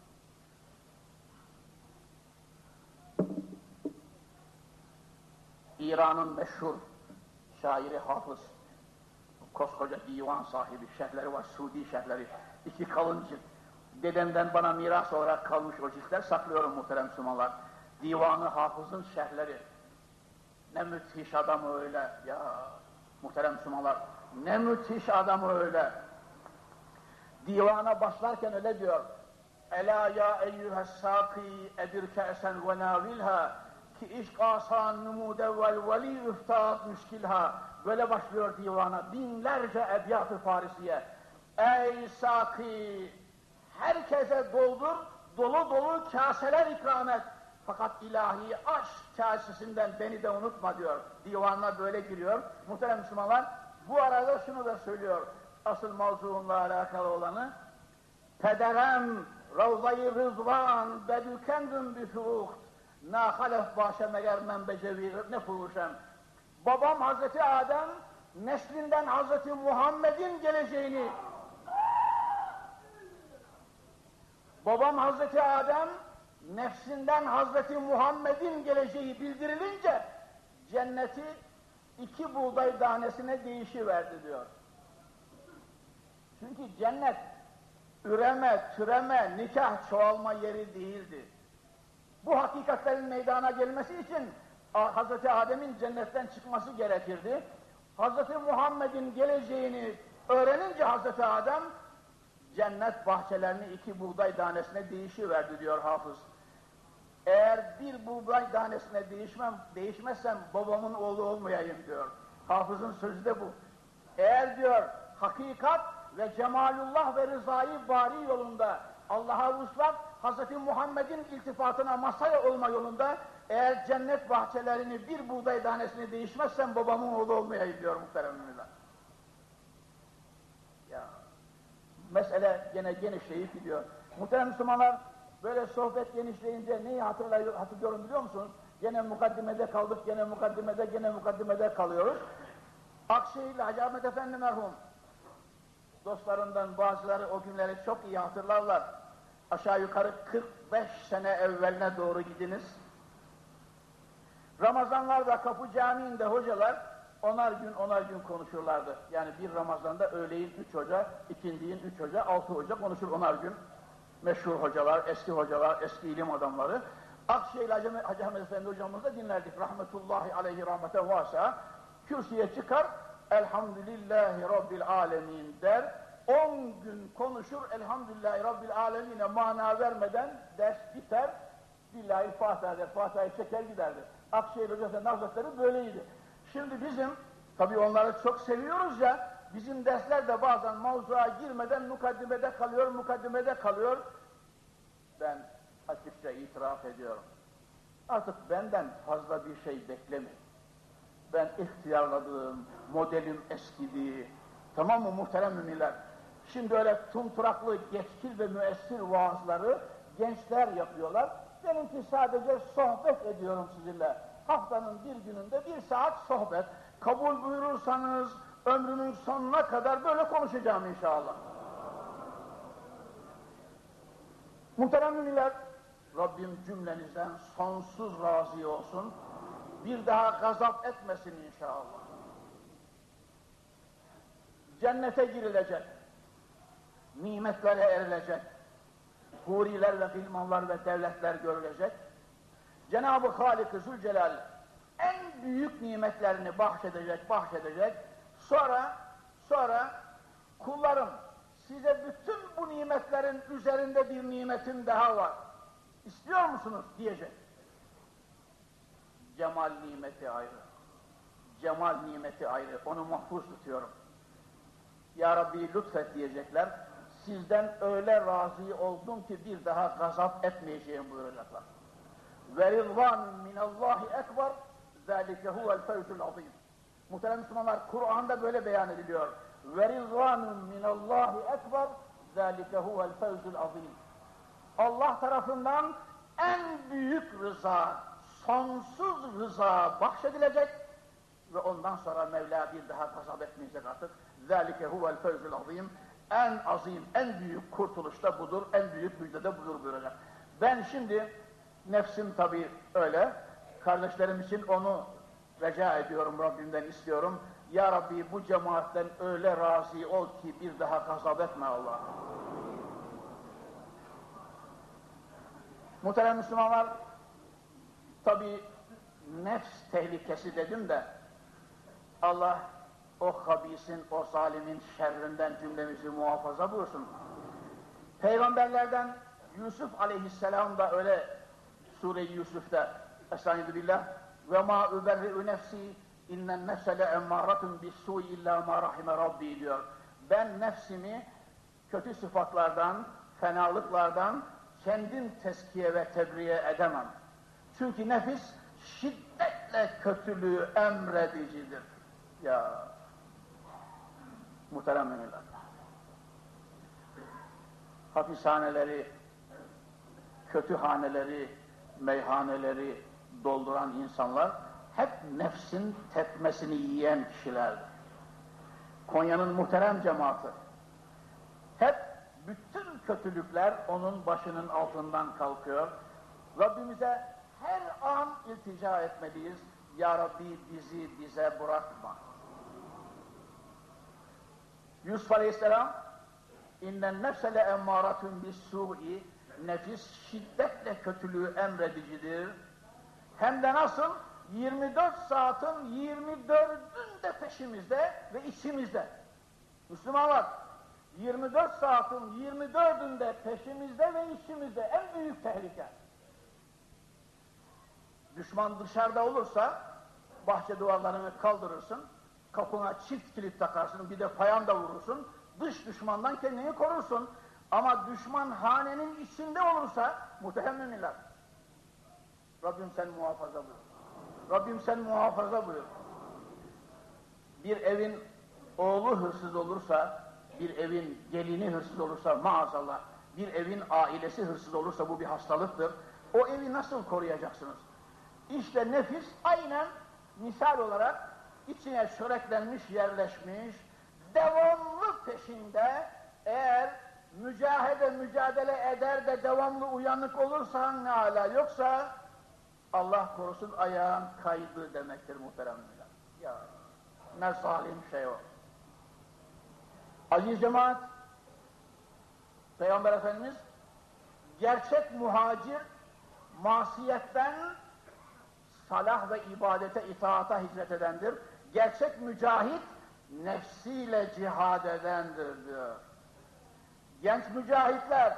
Speaker 1: İran'ın meşhur şairi Hafız, koskoca divan sahibi, şerhleri var, Suudi şerhleri, iki kalın cilt. Dedemden bana miras olarak kalmış o ciltler, saklıyorum muhterem Müslümanlar. Divanı Hafız'ın şerhleri. Ne müthiş adamı öyle ya muhterem Müslümanlar, ne müthiş adamı öyle. Divana başlarken öyle diyor. Ela ya eyyühessâkî edir ke'sen ve nâvilhâ ki işk asan numudevvel veli üftâd müşkilha. Böyle başlıyor divana, binlerce ebyat-ı farisiye. Ey sâkî, herkese doldur, dolu dolu kaseler ikram et. Fakat ilahi aşk kasesinden beni de unutma diyor. Divanına böyle giriyor. Muhterem Müslümanlar, bu arada şunu da söylüyor. Asıl mevzuunla alakalı olanı. Pederem, Ravza-i Rızvan, bedükendüm büfuht, na halef başe meger men becevir ne furuşem. Babam Hazreti Adem, neslinden Hazreti Muhammed'in geleceğini, babam Hazreti Adem, nefsinden Hazreti Muhammed'in geleceği bildirilince, cenneti iki buğday tanesine değişiverdi diyor. Çünkü cennet, üreme, türeme, nikah, çoğalma yeri değildi. Bu hakikatlerin meydana gelmesi için Hazreti Adem'in cennetten çıkması gerekirdi. Hazreti Muhammed'in geleceğini öğrenince Hazreti Adem, cennet bahçelerini iki buğday tanesine değişiverdi diyor Hafız. Eğer bir buğday tanesine değişmem, değişmezsem babamın oğlu olmayayım diyor. Hafızın sözü de bu. Eğer diyor hakikat ve cemalullah ve rızayı bari yolunda Allah'a vuslat, Hazreti Muhammed'in iltifatına masaya olma yolunda eğer cennet bahçelerini bir buğday tanesine değişmezsem babamın oğlu olmayayım diyor muhterem müminler. Ya, mesele gene genişleyip gidiyor. Muhterem Müslümanlar, böyle sohbet genişleyince neyi hatırlıyorum biliyor musunuz? Gene mukaddimede kaldık, gene mukaddimede, gene mukaddimede kalıyoruz. Akşehirli Hacı Ahmet Efendi merhum, dostlarından bazıları o günleri çok iyi hatırlarlar. Aşağı yukarı kırk beş sene evveline doğru gidiniz. Ramazanlarda Kapı Camii'nde hocalar onar gün onar gün konuşurlardı. Yani bir Ramazan'da öğleyin üç hoca, ikindiğin üç hoca, altı hoca konuşur onar gün. Meşhur hocalar, eski hocalar, eski ilim adamları. Akşehirli Hacı, Hacı Ahmet Efendi hocamızı da dinlerdik. Rahmetullahi aleyhi rahmeten vasa. Kürsüye çıkar, Elhamdülillahi Rabbil alemin der. On gün konuşur, Elhamdülillahi Rabbil alemine mana vermeden ders biter. Billahi Fatiha der, Fatiha'yı çeker giderdi. Akşehir Hoca Efendi Hazretleri böyleydi. Şimdi bizim, tabii onları çok seviyoruz ya, bizim dersler de bazen mavzuğa girmeden mukaddimede kalıyor, mukaddimede kalıyor. Ben açıkça itiraf ediyorum. Artık benden fazla bir şey beklemeyin. Ben ihtiyarladığım, modelim eskidi. Tamam mı muhterem müminler? Şimdi öyle tumturaklı, geçkil ve müessir vaazları gençler yapıyorlar. Benimki sadece sohbet ediyorum sizinle. Haftanın bir gününde bir saat sohbet. Kabul buyurursanız ömrümün sonuna kadar böyle konuşacağım inşallah. Muhterem müminler, Rabbim cümlenizden sonsuz razı olsun. Bir daha gazap etmesin inşallah. Cennete girilecek, nimetlere erilecek, huriler ve gılmanlar ve devletler görülecek. Cenab-ı Halik-i Zülcelal en büyük nimetlerini bahşedecek, bahşedecek. Sonra, sonra kullarım size bütün bu nimetlerin üzerinde bir nimetim daha var. İstiyor musunuz? Diyecek. Cemal nimeti ayrı. Cemal nimeti ayrı. Onu mahfuz tutuyorum. Ya Rabbi lütfet diyecekler. Sizden öyle razı oldum ki bir daha gazap etmeyeceğim buyuracaklar. Ve rizvanun minallahi ekber zâlike huvel fevzul azîm. Muhterem Müslümanlar, Kur'an'da böyle beyan ediliyor. Ve rizvanun minallahi ekber zâlike huvel fevzul azîm. Allah tarafından en büyük rıza, sonsuz rıza bahşedilecek ve ondan sonra Mevla bir daha gazap etmeyecek artık. ذَٰلِكَ هُوَ الْفَوْزُ الْعَظِيمُ. En azim, en büyük kurtuluş da budur, en büyük müjde de budur buyuracak. Ben şimdi, nefsim tabii öyle, kardeşlerim için onu rica ediyorum, Rabbimden istiyorum. Ya Rabbi bu cemaatten öyle razı ol ki bir daha gazap etme Allah. Muhterem Müslümanlar, tabii nefs tehlikesi dedim de, Allah o habisin, o zalimin şerrinden cümlemizi muhafaza buyursun. Peygamberlerden Yusuf aleyhisselam da öyle Sure-i Yusuf'ta Estaizu billah ve ma uberri'u nefsi innen nefse le emmâratun bis-sû'i illâ mâ rahime rabbi diyor. Ben nefsimi kötü sıfatlardan, fenalıklardan kendim teskiye ve tebriye edemem. Çünkü nefis şiddetle kötülüğü emredicidir. Ya muhterem müminler, hapishaneleri, kötü haneleri, meyhaneleri dolduran insanlar hep nefsin tepmesini yiyen kişilerdir. Konya'nın muhterem cemaati, hep bütün kötülükler onun başının altından kalkıyor. Rabbimize her an iltica etmeliyiz. Ya Rabbi bizi bize bırakma. Yusuf Aleyhisselam innen nefse le emmâratun bis-sû'i, nefis şiddetle kötülüğü emredicidir. Hem de nasıl? yirmi dört saatin yirmi dördünde peşimizde ve içimizde. Müslümanlar, yirmi dört saatin yirmi dördünde peşimizde ve içimizde, en büyük tehlike. Düşman dışarıda olursa bahçe duvarlarını kaldırırsın, kapına çift kilit takarsın, bir de payanda vurursun, dış düşmandan kendini korursun. Ama düşman hanenin içinde olursa, muhterem müminler, Rabbim sen muhafaza buyur. Rabbim sen muhafaza buyur. Bir evin oğlu hırsız olursa, bir evin gelini hırsız olursa maazallah, bir evin ailesi hırsız olursa bu bir hastalıktır. O evi nasıl koruyacaksınız? İşte nefis aynen misal olarak içine çöreklenmiş, yerleşmiş, devamlı peşinde, eğer mücahede mücadele eder de devamlı uyanık olursan ne âlâ, yoksa Allah korusun ayağın kaydı demektir muhteremler. Ya ne zalim şey o. Aziz cemaat, Peygamber Efendimiz gerçek muhacir masiyetten salah ve ibadete, itaata hicret edendir. Gerçek mücahit nefsiyle cihad edendir diyor. Genç mücahitler,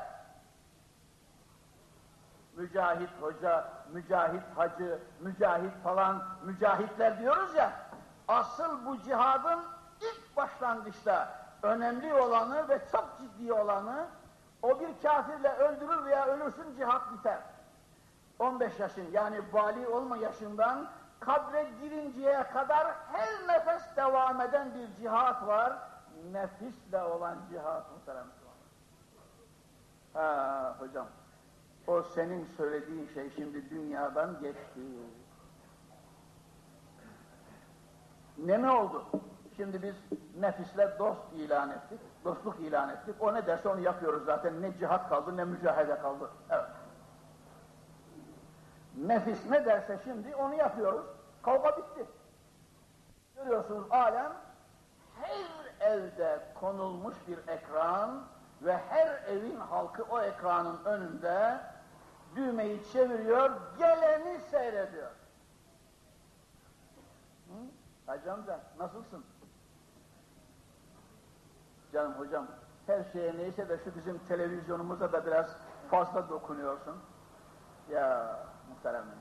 Speaker 1: mücahit hoca, mücahit hacı, mücahit falan, mücahitler diyoruz ya, asıl bu cihadın ilk ilk başlangıçta önemli olanı ve çok ciddi olanı, o bir kafirle öldürür veya ölürsün, cihat biter. on beş yaşın, yani bali olma yaşından kabre girinceye kadar her nefes devam eden bir cihat var. Nefisle olan cihat muhterem. Ha hocam, o senin söylediğin şey şimdi dünyadan geçti. Ne mi oldu? Şimdi biz nefisle dost ilan ettik, dostluk ilan ettik. O ne derse onu yapıyoruz zaten. Ne cihat kaldı, ne mücahede kaldı. Evet. Nefis ne derse şimdi onu yapıyoruz. Kavga bitti. Görüyorsunuz alem her evde konulmuş bir ekran ve her evin halkı o ekranın önünde düğmeyi çeviriyor, geleni seyrediyor. Hı? Hacı amca, nasılsın? Canım hocam, her şeye neyse de şu bizim televizyonumuza da biraz fazla dokunuyorsun. Ya muhteremler.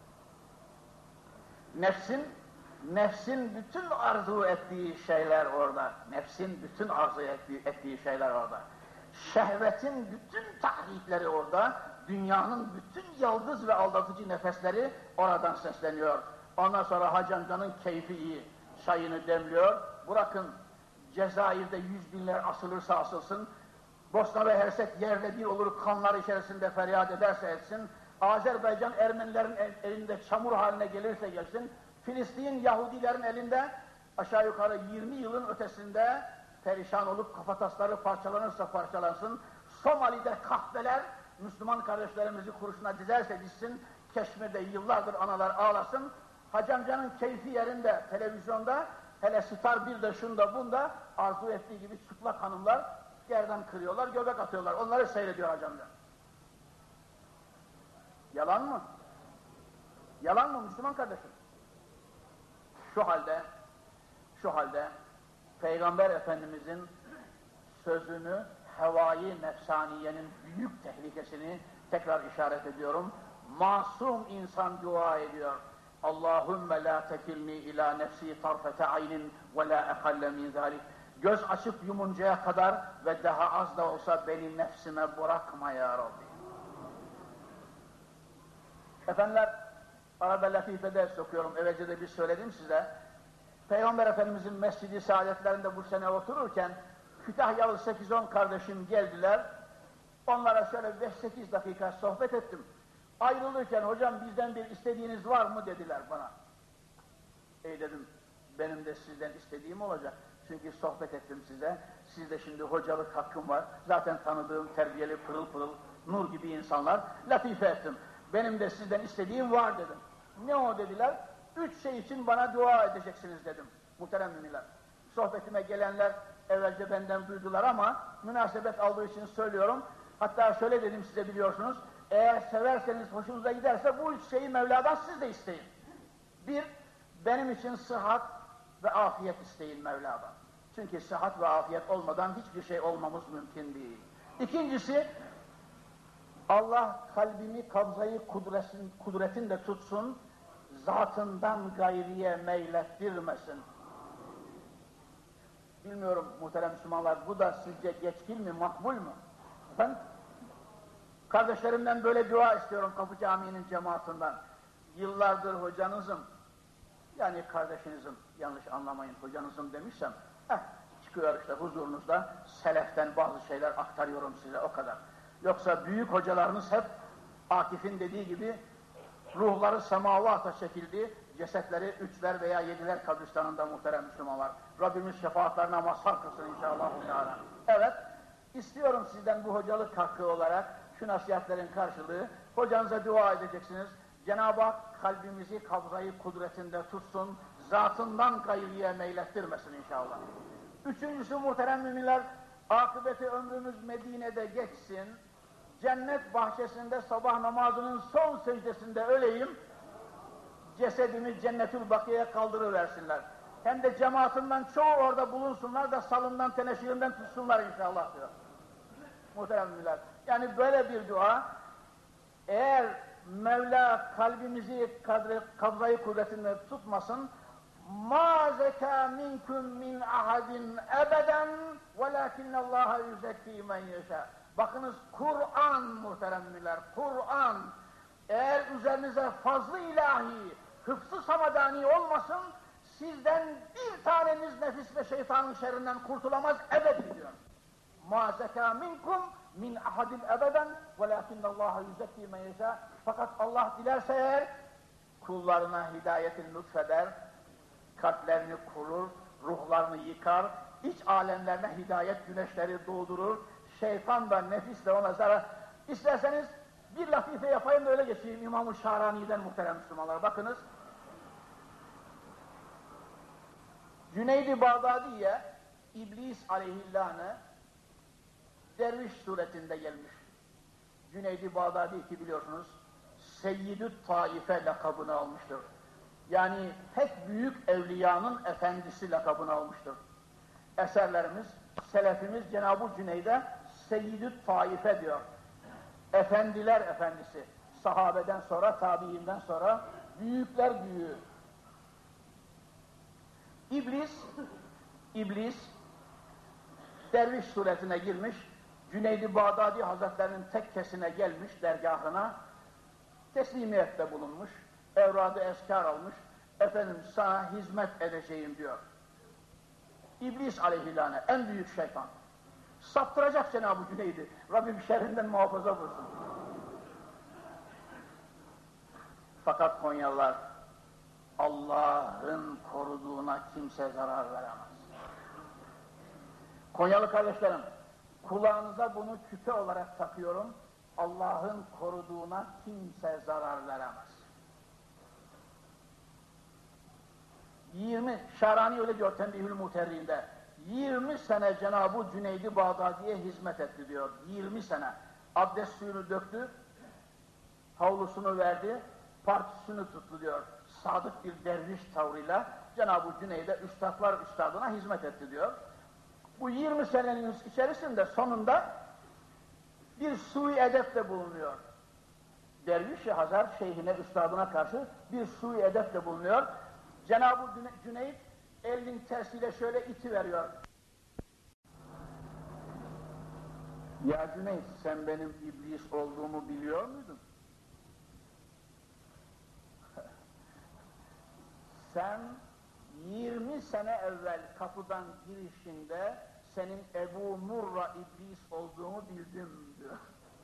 Speaker 1: Nefsin, nefsin bütün arzu ettiği şeyler orada. Nefsin bütün arzu ettiği, ettiği şeyler orada. Şehvetin bütün tahrikleri orada. Dünyanın bütün yaldız ve aldatıcı nefesleri oradan sesleniyor. Ondan sonra Hacı amcanın keyfi iyi. Çayını demliyor. Bırakın Cezayir'de yüz binler asılırsa asılsın. Bosna ve Hersek yerle bir olur, kanlar içerisinde feryat ederse etsin. Azerbaycan Ermenilerin elinde çamur haline gelirse gelsin. Filistin Yahudilerin elinde aşağı yukarı yirmi yılın ötesinde perişan olup kafatasları parçalanırsa parçalansın. Somali'de kahveler Müslüman kardeşlerimizi kurşuna dizerse dizsin. Keşmir'de yıllardır analar ağlasın. Hacı amcanın keyfi yerinde televizyonda, hele Star birde şunda bunda arzu ettiği gibi çıplak hanımlar yerden kırıyorlar, göbek atıyorlar. Onları seyrediyor Hacı amca. Yalan mı? Yalan mı Müslüman kardeşim? Şu halde, şu halde Peygamber Efendimizin sözünü, hevai nefsaniyenin büyük tehlikesini tekrar işaret ediyorum. Masum insan dua ediyor. Allahümme la tekilni ila nefsi tarfete aynin ve la ekalle min zalik. Göz açıp yumuncaya kadar ve daha az da olsa beni nefsime bırakma ya Rabbi. Efendiler, arada latifede sokuyorum, evvelce de bir söyledim size. Peygamber Efendimizin Mescid-i Saadetlerinde bu sene otururken Kütahyalı sekiz on kardeşim geldiler. Onlara şöyle beş sekiz dakika sohbet ettim. Ayrılırken hocam bizden bir istediğiniz var mı dediler bana. Ey dedim, benim de sizden istediğim olacak. Çünkü sohbet ettim size. Sizde şimdi hocalık hakkım var. Zaten tanıdığım terbiyeli pırıl pırıl nur gibi insanlar. Latife ettim. Benim de sizden istediğim var dedim. Ne o dediler? Üç şey için bana dua edeceksiniz dedim. Muhterem müminler. Sohbetime gelenler evvelce benden duydular ama münasebet aldığı için söylüyorum. Hatta şöyle dedim size, biliyorsunuz. Eğer severseniz, hoşunuza giderse bu üç şeyi Mevla'dan siz de isteyin. Bir, benim için sıhhat ve afiyet isteyin Mevla'dan. Çünkü sıhhat ve afiyet olmadan hiçbir şey olmamız mümkün değil. İkincisi, Allah kalbimi kabzayı kudretin, kudretinde tutsun, zatından gayriye meylettirmesin. Bilmiyorum muhterem Müslümanlar, bu da sizce geçkin mi, makbul mu? Ben kardeşlerimden böyle dua istiyorum Kapı Camii'nin cemaatinden. Yıllardır hocanızım, yani kardeşinizim, yanlış anlamayın, hocanızım demişsem, eh, çıkıyor işte huzurunuzda, seleften bazı şeyler aktarıyorum size, o kadar. Yoksa büyük hocalarınız hep Akif'in dediği gibi ruhları semavata çekildi, cesetleri üçler veya yediler kabristanında muhterem Müslümanlar. Rabbimiz şefaatlerine mazhar kılsın inşallah. Evet, istiyorum sizden bu hocalık hakkı olarak şu nasihatlerin karşılığı, hocanıza dua edeceksiniz. Cenab-ı Hak kalbimizi kabzayı kudretinde tutsun, zatından gayriye meylettirmesin inşallah. Üçüncüsü muhterem müminler, akıbeti ömrümüz Medine'de geçsin, cennet bahçesinde sabah namazının son secdesinde öleyim, cesedimi Cennetül Bakı'ya kaldırıversinler. Hem de cemaatinden çoğu orada bulunsunlar da salından, teneşirinden tutsunlar inşallah diyor. Muhterem müminler. Yani böyle bir dua, eğer Mevla kalbimizi kabzayı kudretinde tutmasın, مَا زَكَى مِنْكُمْ مِنْ أَحَدٍ اَبَدًا وَلَكِنَّ اللّٰهَ يُزَكِّي مَنْ يَشَاءُ. Bakınız Kur'an muhteremliler, Kur'an eğer üzerinize fazlı ilahi, hıfzı samadani olmasın, sizden bir taneniz nefis ve şeytanın şerrinden kurtulamaz, ebedi diyor. مَا زَكَى مِنْكُمْ مِنْ أَحَدٍ اَبَدًا وَلَكِنَّ اللّٰهَ يُزَكِّي مَنْ يَشَاءُ. Fakat Allah dilerse eğer kullarına hidayetini lütfeder, kalplerini kurur, ruhlarını yıkar, iç alemlerine hidayet güneşleri doğdurur, şeytan da nefis de ona zarar. İsterseniz bir latife yapayım da öyle geçeyim İmam-ı Şarani'den muhterem Müslümanlar. Bakınız, Cüneyd-i Bağdadi'ye İblis aleyhillâne derviş suretinde gelmiş. Cüneyd-i Bağdadi ki biliyorsunuz Seyyid-ü Taife lakabını almıştır. Yani pek büyük evliyanın efendisi lakabını almıştır. Eserlerimiz, selefimiz Cenab-ı Cüneyd'e Seyyid-ü Taife diyor. Efendiler efendisi. Sahabeden sonra, tabiinden sonra büyükler büyüğü. İblis, İblis derviş suretine girmiş, Cüneyd-i Bağdadi Hazretlerinin tekkesine gelmiş, dergahına teslimiyette bulunmuş, evradı eskar almış, efendim sana hizmet edeceğim diyor. İblis aleyhillâne, en büyük şeytan. Saptıracak Cenab-ı Cüneyd'i, Rabbim şerrinden muhafaza bulsun. Fakat Konyalılar, Allah'ın koruduğuna kimse zarar veremez. Konyalı kardeşlerim, kulağınıza bunu küpe olarak takıyorum, Allah'ın koruduğuna kimse zarar veremez. yirmi, Şarani öyle diyor Tembihül Muterri'nde, yirmi sene Cenab-ı Cüneyd-i Bağdadi'ye hizmet etti diyor, yirmi sene. Abdest suyunu döktü, havlusunu verdi, partisini tuttu diyor. Sadık bir derviş tavrıyla Cenab-ı Cüneyd'e üstadlar üstadına hizmet etti diyor. Bu yirmi senenin içerisinde sonunda bir sui edepte bulunuyor. Derviş-i Hazar şeyhine, üstadına karşı bir sui edepte bulunuyor. Cenab-ı Cüneyd elinin tersiyle şöyle iti veriyor. Ya Cüneyd, sen benim iblis olduğumu biliyor muydun? Sen yirmi sene evvel kapıdan girişinde senin Ebu Murra iblis olduğunu bildim diyor.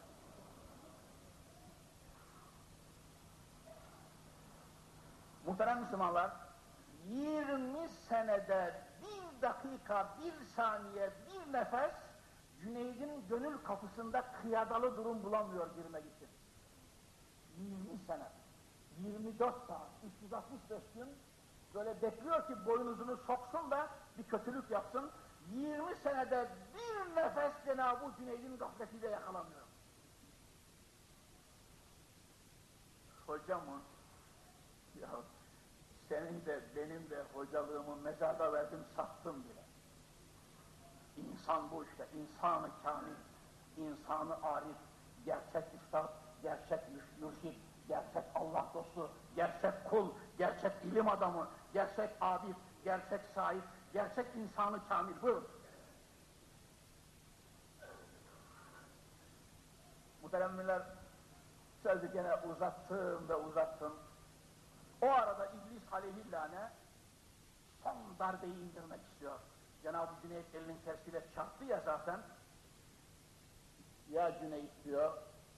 Speaker 1: Muhterem Müslümanlar, yirmi senede bir dakika, bir saniye, bir nefes Cüneyd'in gönül kapısında kıyadalı durum bulamıyor girmek için. yirmi sene, yirmi dört saat, üç yüz altmış beş gün böyle bekliyor ki boynuzunu soksun da bir kötülük yapsın. yirmi senede bir nefes Cenab-ı Cüneyd'in gafletiyle yakalanıyor. Hocamın, ya senin de benim de hocalığımı mezarda verdim, sattım bile. İnsan bu işte, insanı kamil, insanı arif, gerçek üstad, gerçek mürşid, gerçek Allah dostu, gerçek kul, gerçek ilim adamı, gerçek abid, gerçek sahip, gerçek insanı kamil. Buyurun. Muhteremler, sözü gene uzattım ve uzattım. O arada İblis aleyhillâne son darbeyi indirmek istiyor. Cenab-ı Cüneyd elinin tersiyle çarptı ya zaten. Ya Cüneyd diyor,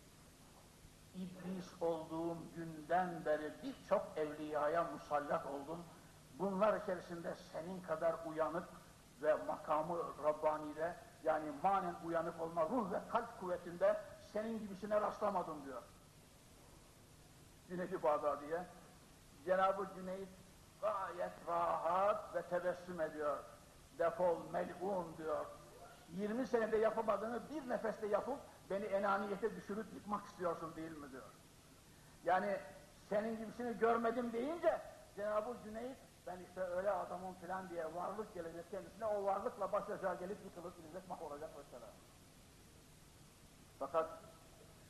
Speaker 1: İblis olduğum günden beri birçok evliyaya musallat oldum. Bunlar içerisinde senin kadar uyanık ve makamı Rabbani'de, yani manen uyanık olma, ruh ve kalp kuvvetinde senin gibisine rastlamadım diyor. Cüneyd-i Bağdadi'ye. Cenab-ı Cüneyd gayet rahat ve tebessüm ediyor. Defol mel'un diyor. yirmi senede yapamadığını bir nefeste yapıp beni enaniyete düşürüp yıkmak istiyorsun değil mi diyor. Yani senin gibisini görmedim deyince Cenab-ı Cüneyd, ben işte öyle adamım filan diye varlık gelecek kendisine, o varlıkla baş aşağı gelip yıkılıp gidecek, mahvolacak mesela. Fakat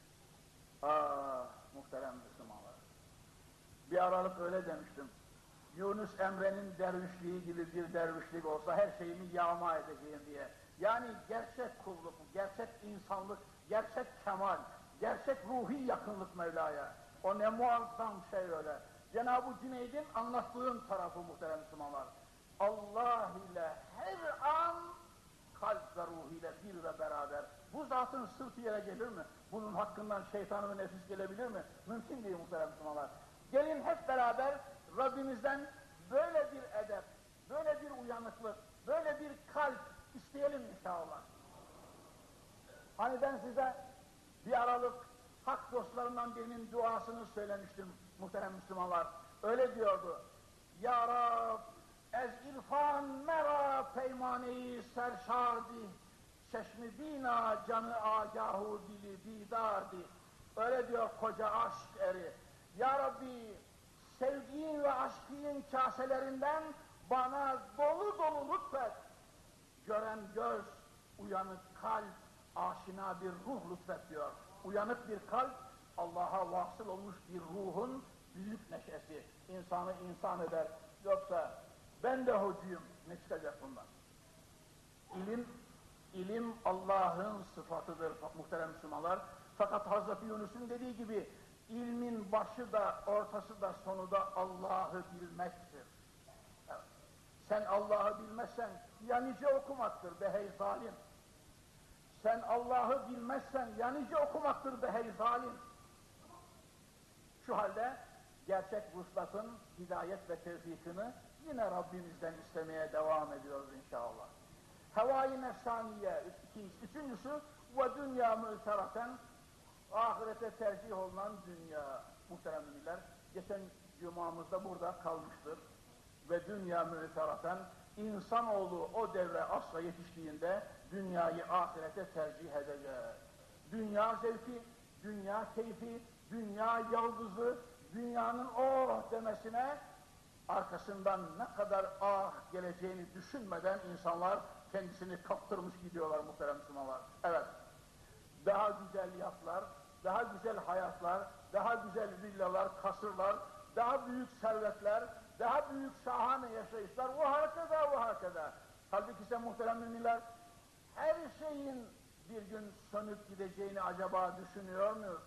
Speaker 1: ah muhterem Müslümanlar, bir aralık öyle demiştim. Yunus Emre'nin dervişliği gibi bir dervişlik olsa her şeyimi yağma edeceğim diye. Yani gerçek kulluk, gerçek insanlık, gerçek kemal, gerçek ruhi yakınlık Mevla'ya. O ne muazzam şey öyle. Cenab-ı Cüneyd'in anlattığım tarafı muhterem Müslümanlar. Allah ile her an kalp ve ruh ile bir ve beraber. Bu zatın sırtı yere gelir mi? Bunun hakkından şeytanı ve nefis gelebilir mi? Mümkün değil muhterem Müslümanlar. Gelin hep beraber Rabbimizden böyle bir edep, böyle bir uyanıklık, böyle bir kalp isteyelim inşallah. Hani ben size bir aralık hak dostlarından birinin duasını söylemiştim muhterem Müslümanlar. Öyle diyordu. Ya Rab, ez irfan mera peymane-i serşadi, çeşmi bina canı agahu dili bidardi. Öyle diyor koca aşk eri. Ya Rabbi, sevdiğin ve aşkın kaselerinden bana dolu dolu lütfet. Gören göz, uyanık kalp, aşina bir ruh lütfet diyor. Uyanık bir kalp, Allah'a vasıl olmuş bir ruhun büyük neşesi. İnsanı insan eder. Yoksa ben de hocuyum, ne çıkacak bundan? İlim, ilim Allah'ın sıfatıdır muhterem Müslümanlar. Fakat Hazreti Yunus'un dediği gibi, ilmin başı da, ortası da, sonu da Allah'ı bilmektir. Evet. Sen Allah'ı bilmezsen, ya nice okumaktır be hey zalim. Sen Allah'ı bilmezsen, ya nice okumaktır be hey zalim. Şu halde, gerçek vuslatın hidayet ve tevfikini yine Rabbimizden istemeye devam ediyoruz inşallah. Hevâi nefsaniye, ikincisi, üçüncüsü, ve dünya mü'teraten, ahirete tercih olunan dünya, muhterem müminler, geçen cumamızda burada kalmıştır. Ve dünya mü'teraten, insanoğlu o devre asla yetiştiğinde dünyayı ahirete tercih edecek. Dünya zevki, dünya keyfi, dünya yıldızı, dünyanın oh demesine arkasından ne kadar ah geleceğini düşünmeden insanlar kendisini kaptırmış gidiyorlar muhterem Müslümanlar. Evet, daha güzel yatlar, daha güzel hayatlar, daha güzel villalar, kasırlar, daha büyük servetler, daha büyük şahane yaşayışlar, o hakeza, o hakeza. Halbuki sen muhterem müminler, her şeyin bir gün sönüp gideceğini acaba düşünüyor muyuz?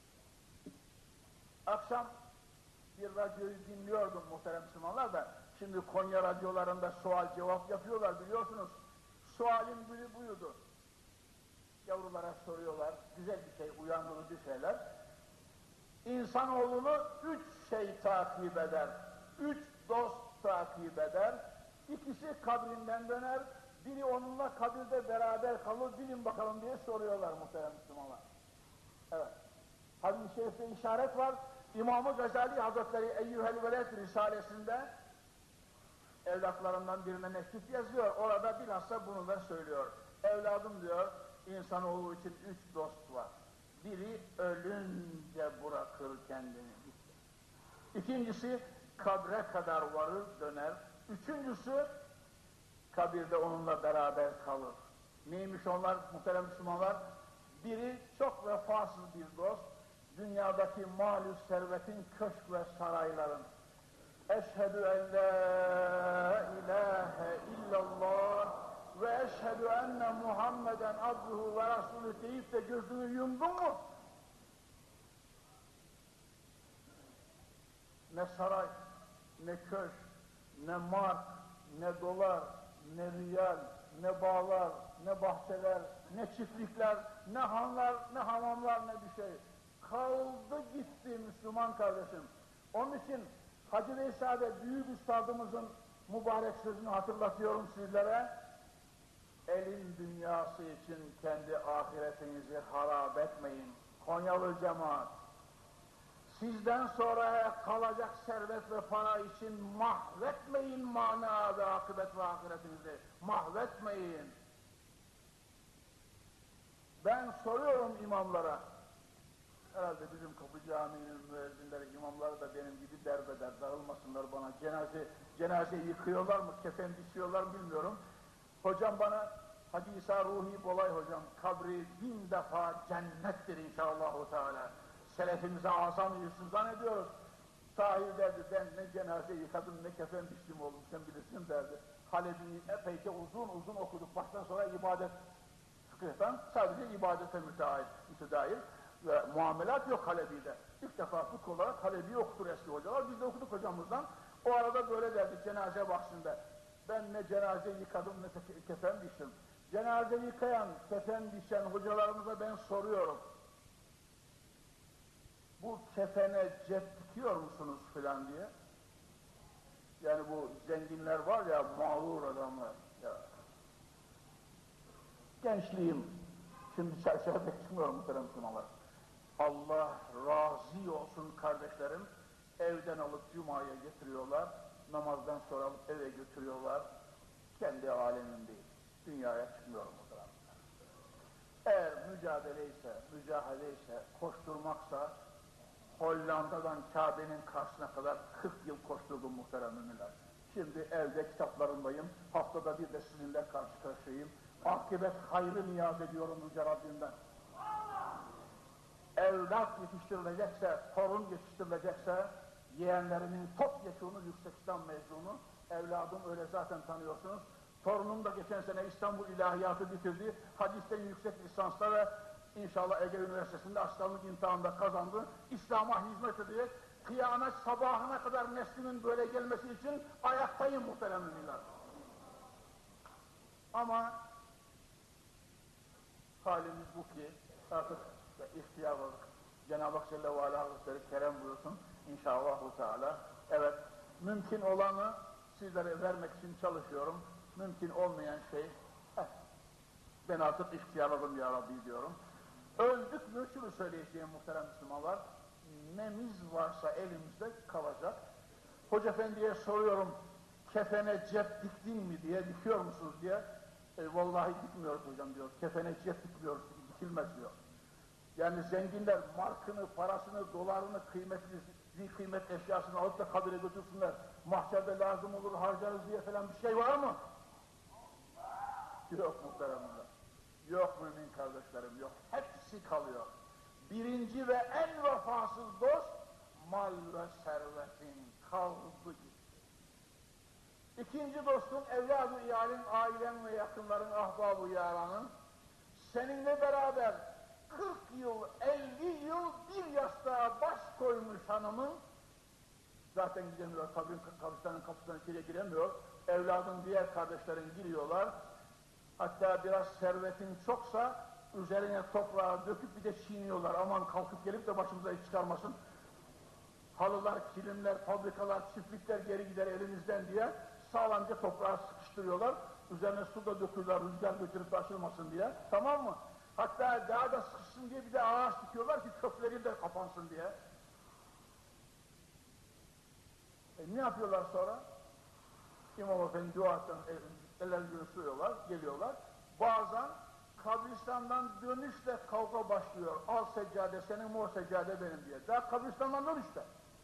Speaker 1: Akşam bir radyoyu dinliyordum muhterem Müslümanlar da, şimdi Konya radyolarında sual cevap yapıyorlar biliyorsunuz. Sualin biri buydu. Yavrulara soruyorlar, güzel bir şey, uyandırıcı şeyler. İnsanoğlunu üç şey takip eder, üç dost takip eder. İkisi kabrinden döner, biri onunla kabirde beraber kalır, bilin bakalım diye soruyorlar muhterem Müslümanlar. Evet, hadis-i şerifte işaret var. İmam-ı Gazali Hazretleri Eyyuhel Veled Risalesinde evlatlarından birine mektup yazıyor. Orada bilhassa bunu da söylüyor. Evladım diyor, insanoğlu için üç dost var. Biri ölünce bırakır kendini. İkincisi kabre kadar varır döner. Üçüncüsü kabirde onunla beraber kalır. Neymiş onlar muhterem Müslümanlar? Biri çok vefasız bir dost. Dünyadaki malü servetin köşk ve sarayların. Eşhedü en la ilahe illallah ve eşhedü enne Muhammeden abduhu ve rasulü deyip de gözünü yumdun mu? Ne saray, ne köşk, ne mark, ne dolar, ne riyal, ne bağlar, ne bahçeler, ne çiftlikler, ne hanlar, ne hamamlar, ne bir şey. Kaldı gitti Müslüman kardeşim. Onun için Hacı Veysade büyük üstadımızın mübarek sözünü hatırlatıyorum sizlere. Elin dünyası için kendi ahiretinizi harap etmeyin. Konyalı cemaat. Sizden sonra kalacak servet ve para için mahvetmeyin mana ve akıbet ve ahiretinizi. Mahvetmeyin. Ben soruyorum imamlara. Herhalde bizim Kapı Camii'nin müezzinleri, imamları da benim gibi derbeder, dağılmasınlar bana. Cenaze, cenaze yıkıyorlar mı, kefen biçiyorlar mı bilmiyorum. Hocam bana, Hacı İsa Ruhi Bolay hocam, kabri bin defa cennettir inşallahü teala. Selefimize azam yüzsüz zannediyoruz. Sahi derdi, ben ne cenaze yıkadım ne kefen biçtim oğlum, sen bilirsin derdi. Halebi'yi epeyce uzun uzun okuduk, baştan sonra ibadet fıkıhtan sadece ibadete müteahhit, mütedair ve muamelat yok Halebi'de. İlk defa fıkıh olarak Halebi'yi okutur eski hocalar, biz de okuduk hocamızdan. O arada böyle derdi cenaze bahsinde. Ben ne cenaze yıkadım ne kefen biçtim. Cenaze yıkayan, kefen biçen hocalarımıza ben soruyorum. Bu kefene cep dikiyor musunuz filan diye. Yani bu zenginler var ya, mağrur adamlar. Ya. Gençliğim, şimdi çarşafda çıkmıyorum muhterem Müslümanlar. Allah razı olsun kardeşlerim, evden alıp Cuma'ya getiriyorlar, namazdan sonra alıp eve götürüyorlar, kendi alemim değil, dünyaya çıkmıyorum muhterem. Eğer mücadele ise, mücadele ise, koşturmaksa, Hollanda'dan Kabe'nin karşısına kadar kırk yıl koşturdum muhterem müminler. Şimdi evde kitaplarındayım, haftada bir de sizinle karşı karşıyayım. Akıbet hayrı niyaz ediyorum Yüce Rabbimden. Evlat yetiştirilecekse, torun yetiştirilecekse, yeğenlerimin topyekûnu yüksekistan mezunu, evladım öyle zaten tanıyorsunuz. Torunum da geçen sene İstanbul İlahiyatı bitirdi, hadisten yüksek lisansla ve İnşallah Ege Üniversitesi'nde aslanlık imtihanında kazandı. İslam'a hizmet edecek. Kıyamet sabahına kadar neslimin böyle gelmesi için ayaktayım muhterem müminler. Ama halimiz bu ki artık ihtiyar olduk. Cenab-ı Hak Celle ve Ala Hazretleri kerem buyursun. İnşallahü Teala. Evet, mümkün olanı sizlere vermek için çalışıyorum. Mümkün olmayan şey, eh, ben artık ihtiyarladım ya Rabbi diyorum. Öldük mü şunu söyleyeceğim muhterem Müslümanlar, nemiz varsa elimizde kalacak. Hoca Efendi'ye soruyorum, kefene cep diktin mi diye, dikiyor musunuz diye, e, vallahi dikmiyoruz hocam diyor, kefene cep dikmiyoruz, dikilmez diyor. Yani zenginler markını, parasını, dolarını, kıymetli, kıymet eşyasını alıp da kabire götürsünler, mahşerde lazım olur, harcarız diye falan bir şey var mı? Yok muhteremler. Yok mümin kardeşlerim, yok. Hepsi kalıyor. Birinci ve en vefasız dost, mal ve servetin kaldı gitti. İkinci dostun, evladı iyalin, ailen ve yakınların, ahbabı yaranın, seninle beraber kırk yıl, elli yıl bir yastığa baş koymuş hanımın, zaten gidemiyor, kabrin, kabristanın kapısından içeri giremiyor, evladın diğer kardeşlerin giriyorlar, hatta biraz servetin çoksa üzerine toprağı döküp bir de çiğniyorlar. Aman kalkıp gelip de başımıza iş çıkarmasın. Halılar, kilimler, fabrikalar, çiftlikler geri gider elimizden diye sağlamca toprağı sıkıştırıyorlar. Üzerine su da döküyorlar, rüzgar götürüp taşılmasın diye. Tamam mı? Hatta daha da sıkışsın diye bir de ağaç dikiyorlar ki kökleri de kapansın diye. E ne yapıyorlar sonra? İmam Efendi duadan eller günü sürüyorlar, geliyorlar. Bazen kabristandan dönüşle kavga başlıyor. Al seccade senin, mor seccade benim diye. Daha kabristandan dönüşte.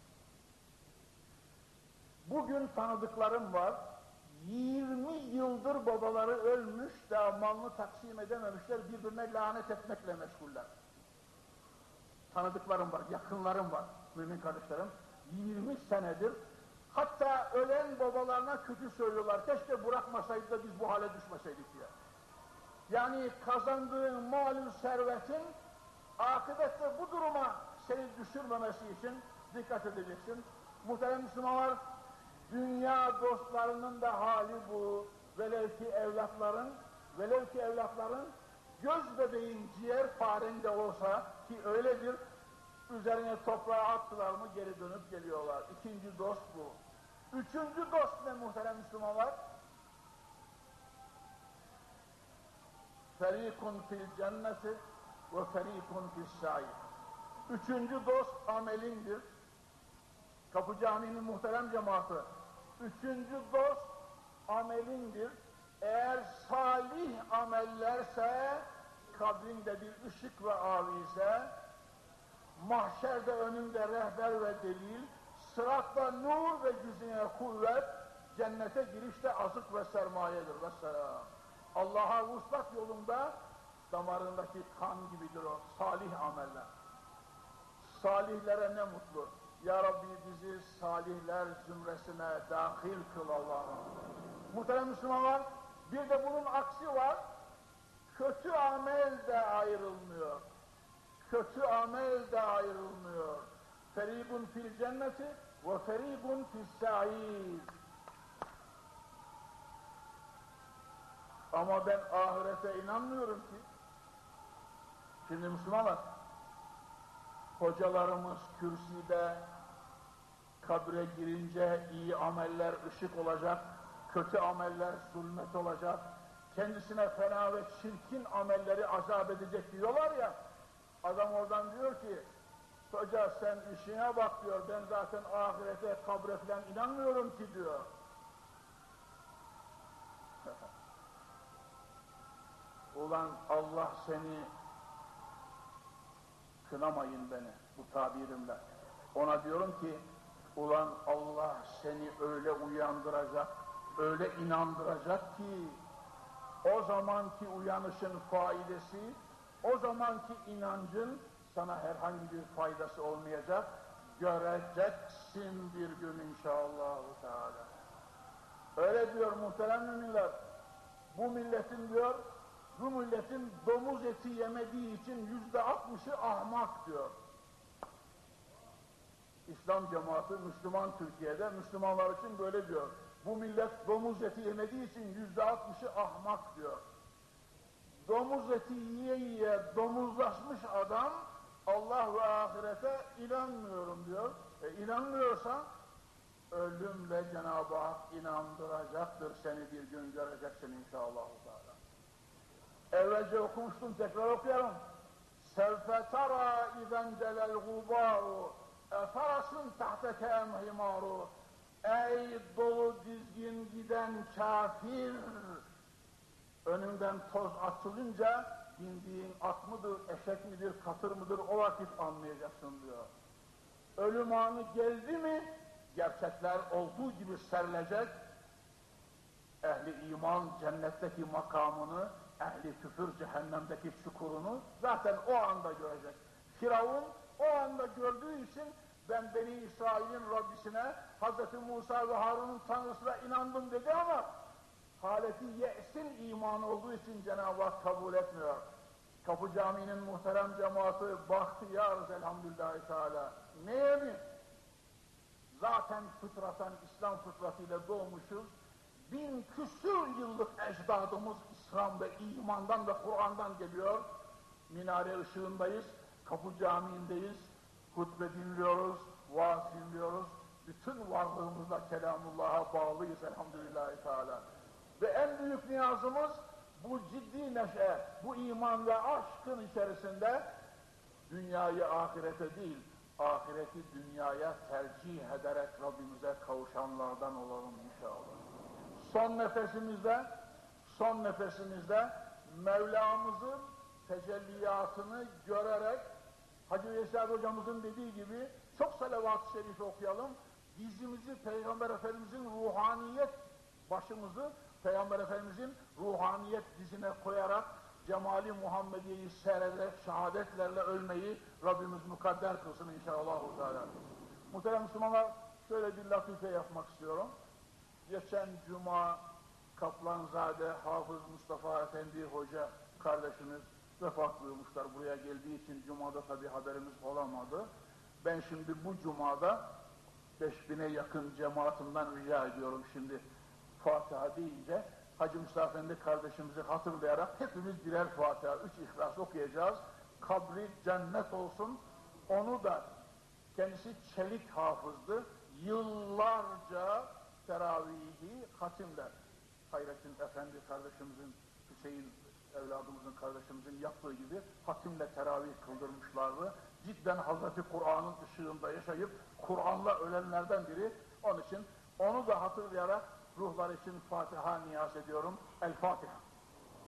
Speaker 1: Bugün tanıdıklarım var. yirmi yıldır babaları ölmüş, daha malını taksim edememişler, birbirine lanet etmekle meşguller. Tanıdıklarım var, yakınlarım var, mümin kardeşlerim. yirmi senedir, hatta ölen babalarına kötü söylüyorlar, keşke bırakmasaydı da biz bu hale düşmeseydik diye. Yani kazandığın malul servetin, akıbette bu duruma seni düşürmemesi için dikkat edeceksin. Muhterem Müslümanlar, dünya dostlarının da hali bu. Velev ki evlatların, velev ki evlatların göz bebeğin ciğer farende olsa ki öyledir, üzerine toprağı attılar mı geri dönüp geliyorlar. İkinci dost bu. Üçüncü dost ne muhterem Müslümanlar? Ferikun fil cenneti ve ferikun fis sair. Üçüncü dost amelindir. Kapı Camii'nin muhterem cemaati. Üçüncü dost amelindir. Eğer salih amellerse, kabrinde bir ışık ve avize, mahşerde önünde rehber ve delil, sıratta nur ve yüzüne kuvvet, cennete girişte azık ve sermayedir. Vesselam. Allah'a vuslat yolunda damarındaki kan gibidir o salih ameller. Salihlere ne mutlu. Ya Rabbi bizi bizi salihler zümresine dahil kıl Allah'ım. Muhterem Müslümanlar, bir de bunun aksi var. Kötü amel de ayrılmıyor. Kötü amel de ayrılmıyor. Feribun fil cenneti ve feribun fis sa'ir. Ama ben ahirete inanmıyorum ki. Şimdi Müslümanlar, hocalarımız kürsüde kabre girince iyi ameller ışık olacak, kötü ameller zulmet olacak, kendisine fena ve çirkin amelleri azap edecek diyorlar ya, adam oradan diyor ki, hoca sen işine bak diyor, ben zaten ahirete, kabre falan inanmıyorum ki diyor. Ulan Allah seni, kınamayın beni bu tabirimle. Ona diyorum ki, ulan Allah seni öyle uyandıracak, öyle inandıracak ki, o zamanki uyanışın faidesi, o zamanki inancın sana herhangi bir faydası olmayacak, göreceksin bir gün inşallah. Öyle diyor muhterem müminler, bu milletin diyor, bu milletin domuz eti yemediği için yüzde altmışı ahmak diyor. İslam cemaati, Müslüman Türkiye'de, Müslümanlar için böyle diyor. Bu millet domuz eti yemediği için yüzde altmışı ahmak diyor. Domuz eti yiye yiye domuzlaşmış adam, Allah ve ahirete inanmıyorum diyor. E inanmıyorsan, ölümle Cenab-ı Hak inandıracaktır, seni bir gün göreceksin inşallah. Evvelce okumuştum, tekrar okuyalım. Sevfe tara izen celel gubaru efarasun tahteke emhimaru. Ey dolu dizgin giden kafir, önünden toz atılınca bindiğin at mıdır, eşek midir, katır mıdır o vakit anlayacaksın diyor. Ölüm anı geldi mi gerçekler olduğu gibi serilecek, ehli iman cennetteki makamını, ehli küfür cehennemdeki çukurunu zaten o anda görecek. Firavun o anda gördüğü için ben Beni İsrail'in Rabbisine, Hazreti Musa ve Harun'un Tanrısına inandım dedi ama haleti ye'sin imanı olduğu için Cenab-ı Hak kabul etmiyor. Kapı Camii'nin muhterem cemaati bahtiyarız elhamdülillahi teala. Neye mi? Zaten fıtraten, İslam fıtratıyla doğmuşuz. Bin küsur yıllık ecdadımız İslam ve imandan ve Kur'an'dan geliyor. Minare ışığındayız, Kapı Camii'ndeyiz, hutbe dinliyoruz, vaaz dinliyoruz. Bütün varlığımızla Kelamullah'a bağlıyız elhamdülillahi teala. Ve en büyük niyazımız bu ciddi neşe, bu iman ve aşkın içerisinde dünyayı ahirete değil, ahireti dünyaya tercih ederek Rabbimize kavuşanlardan olalım inşallah. Son nefesimizde, son nefesimizde Mevlamızın tecelliyatını görerek Hacı Veysel hocamızın dediği gibi çok salavat-ı şerif okuyalım. Dizimizi Peygamber Efendimizin ruhaniyet başımızı Peygamber Efendimizin ruhaniyet dizine koyarak Cemali Muhammediye'yi seyrederek şehadetlerle ölmeyi Rabbimiz mukadder kılsın inşallah. Muhterem Müslümanlar, şöyle bir latife yapmak istiyorum. Geçen Cuma Kaplanzade Hafız Mustafa Efendi Hoca kardeşimiz vefat buyurmuşlar. Buraya geldiği için Cuma'da tabi haberimiz olamadı. Ben şimdi bu Cuma'da beş bine yakın cemaatimden rica ediyorum şimdi Fatiha deyince Hacı Mustafa Efendi kardeşimizi hatırlayarak hepimiz birer Fatiha, üç İhlas okuyacağız. Kabri cennet olsun. Onu da kendisi çelik hafızdı. Yıllarca teravihi hatimler. Hayrettin Efendi kardeşimizin, Hüseyin evladımızın, kardeşimizin yaptığı gibi hatimle teravih kıldırmışlardı. Cidden Hazreti Kur'an'ın ışığında yaşayıp Kur'an'la ölenlerden biri. Onun için onu da hatırlayarak ruhlar için Fatiha niyaz ediyorum. El Fatiha.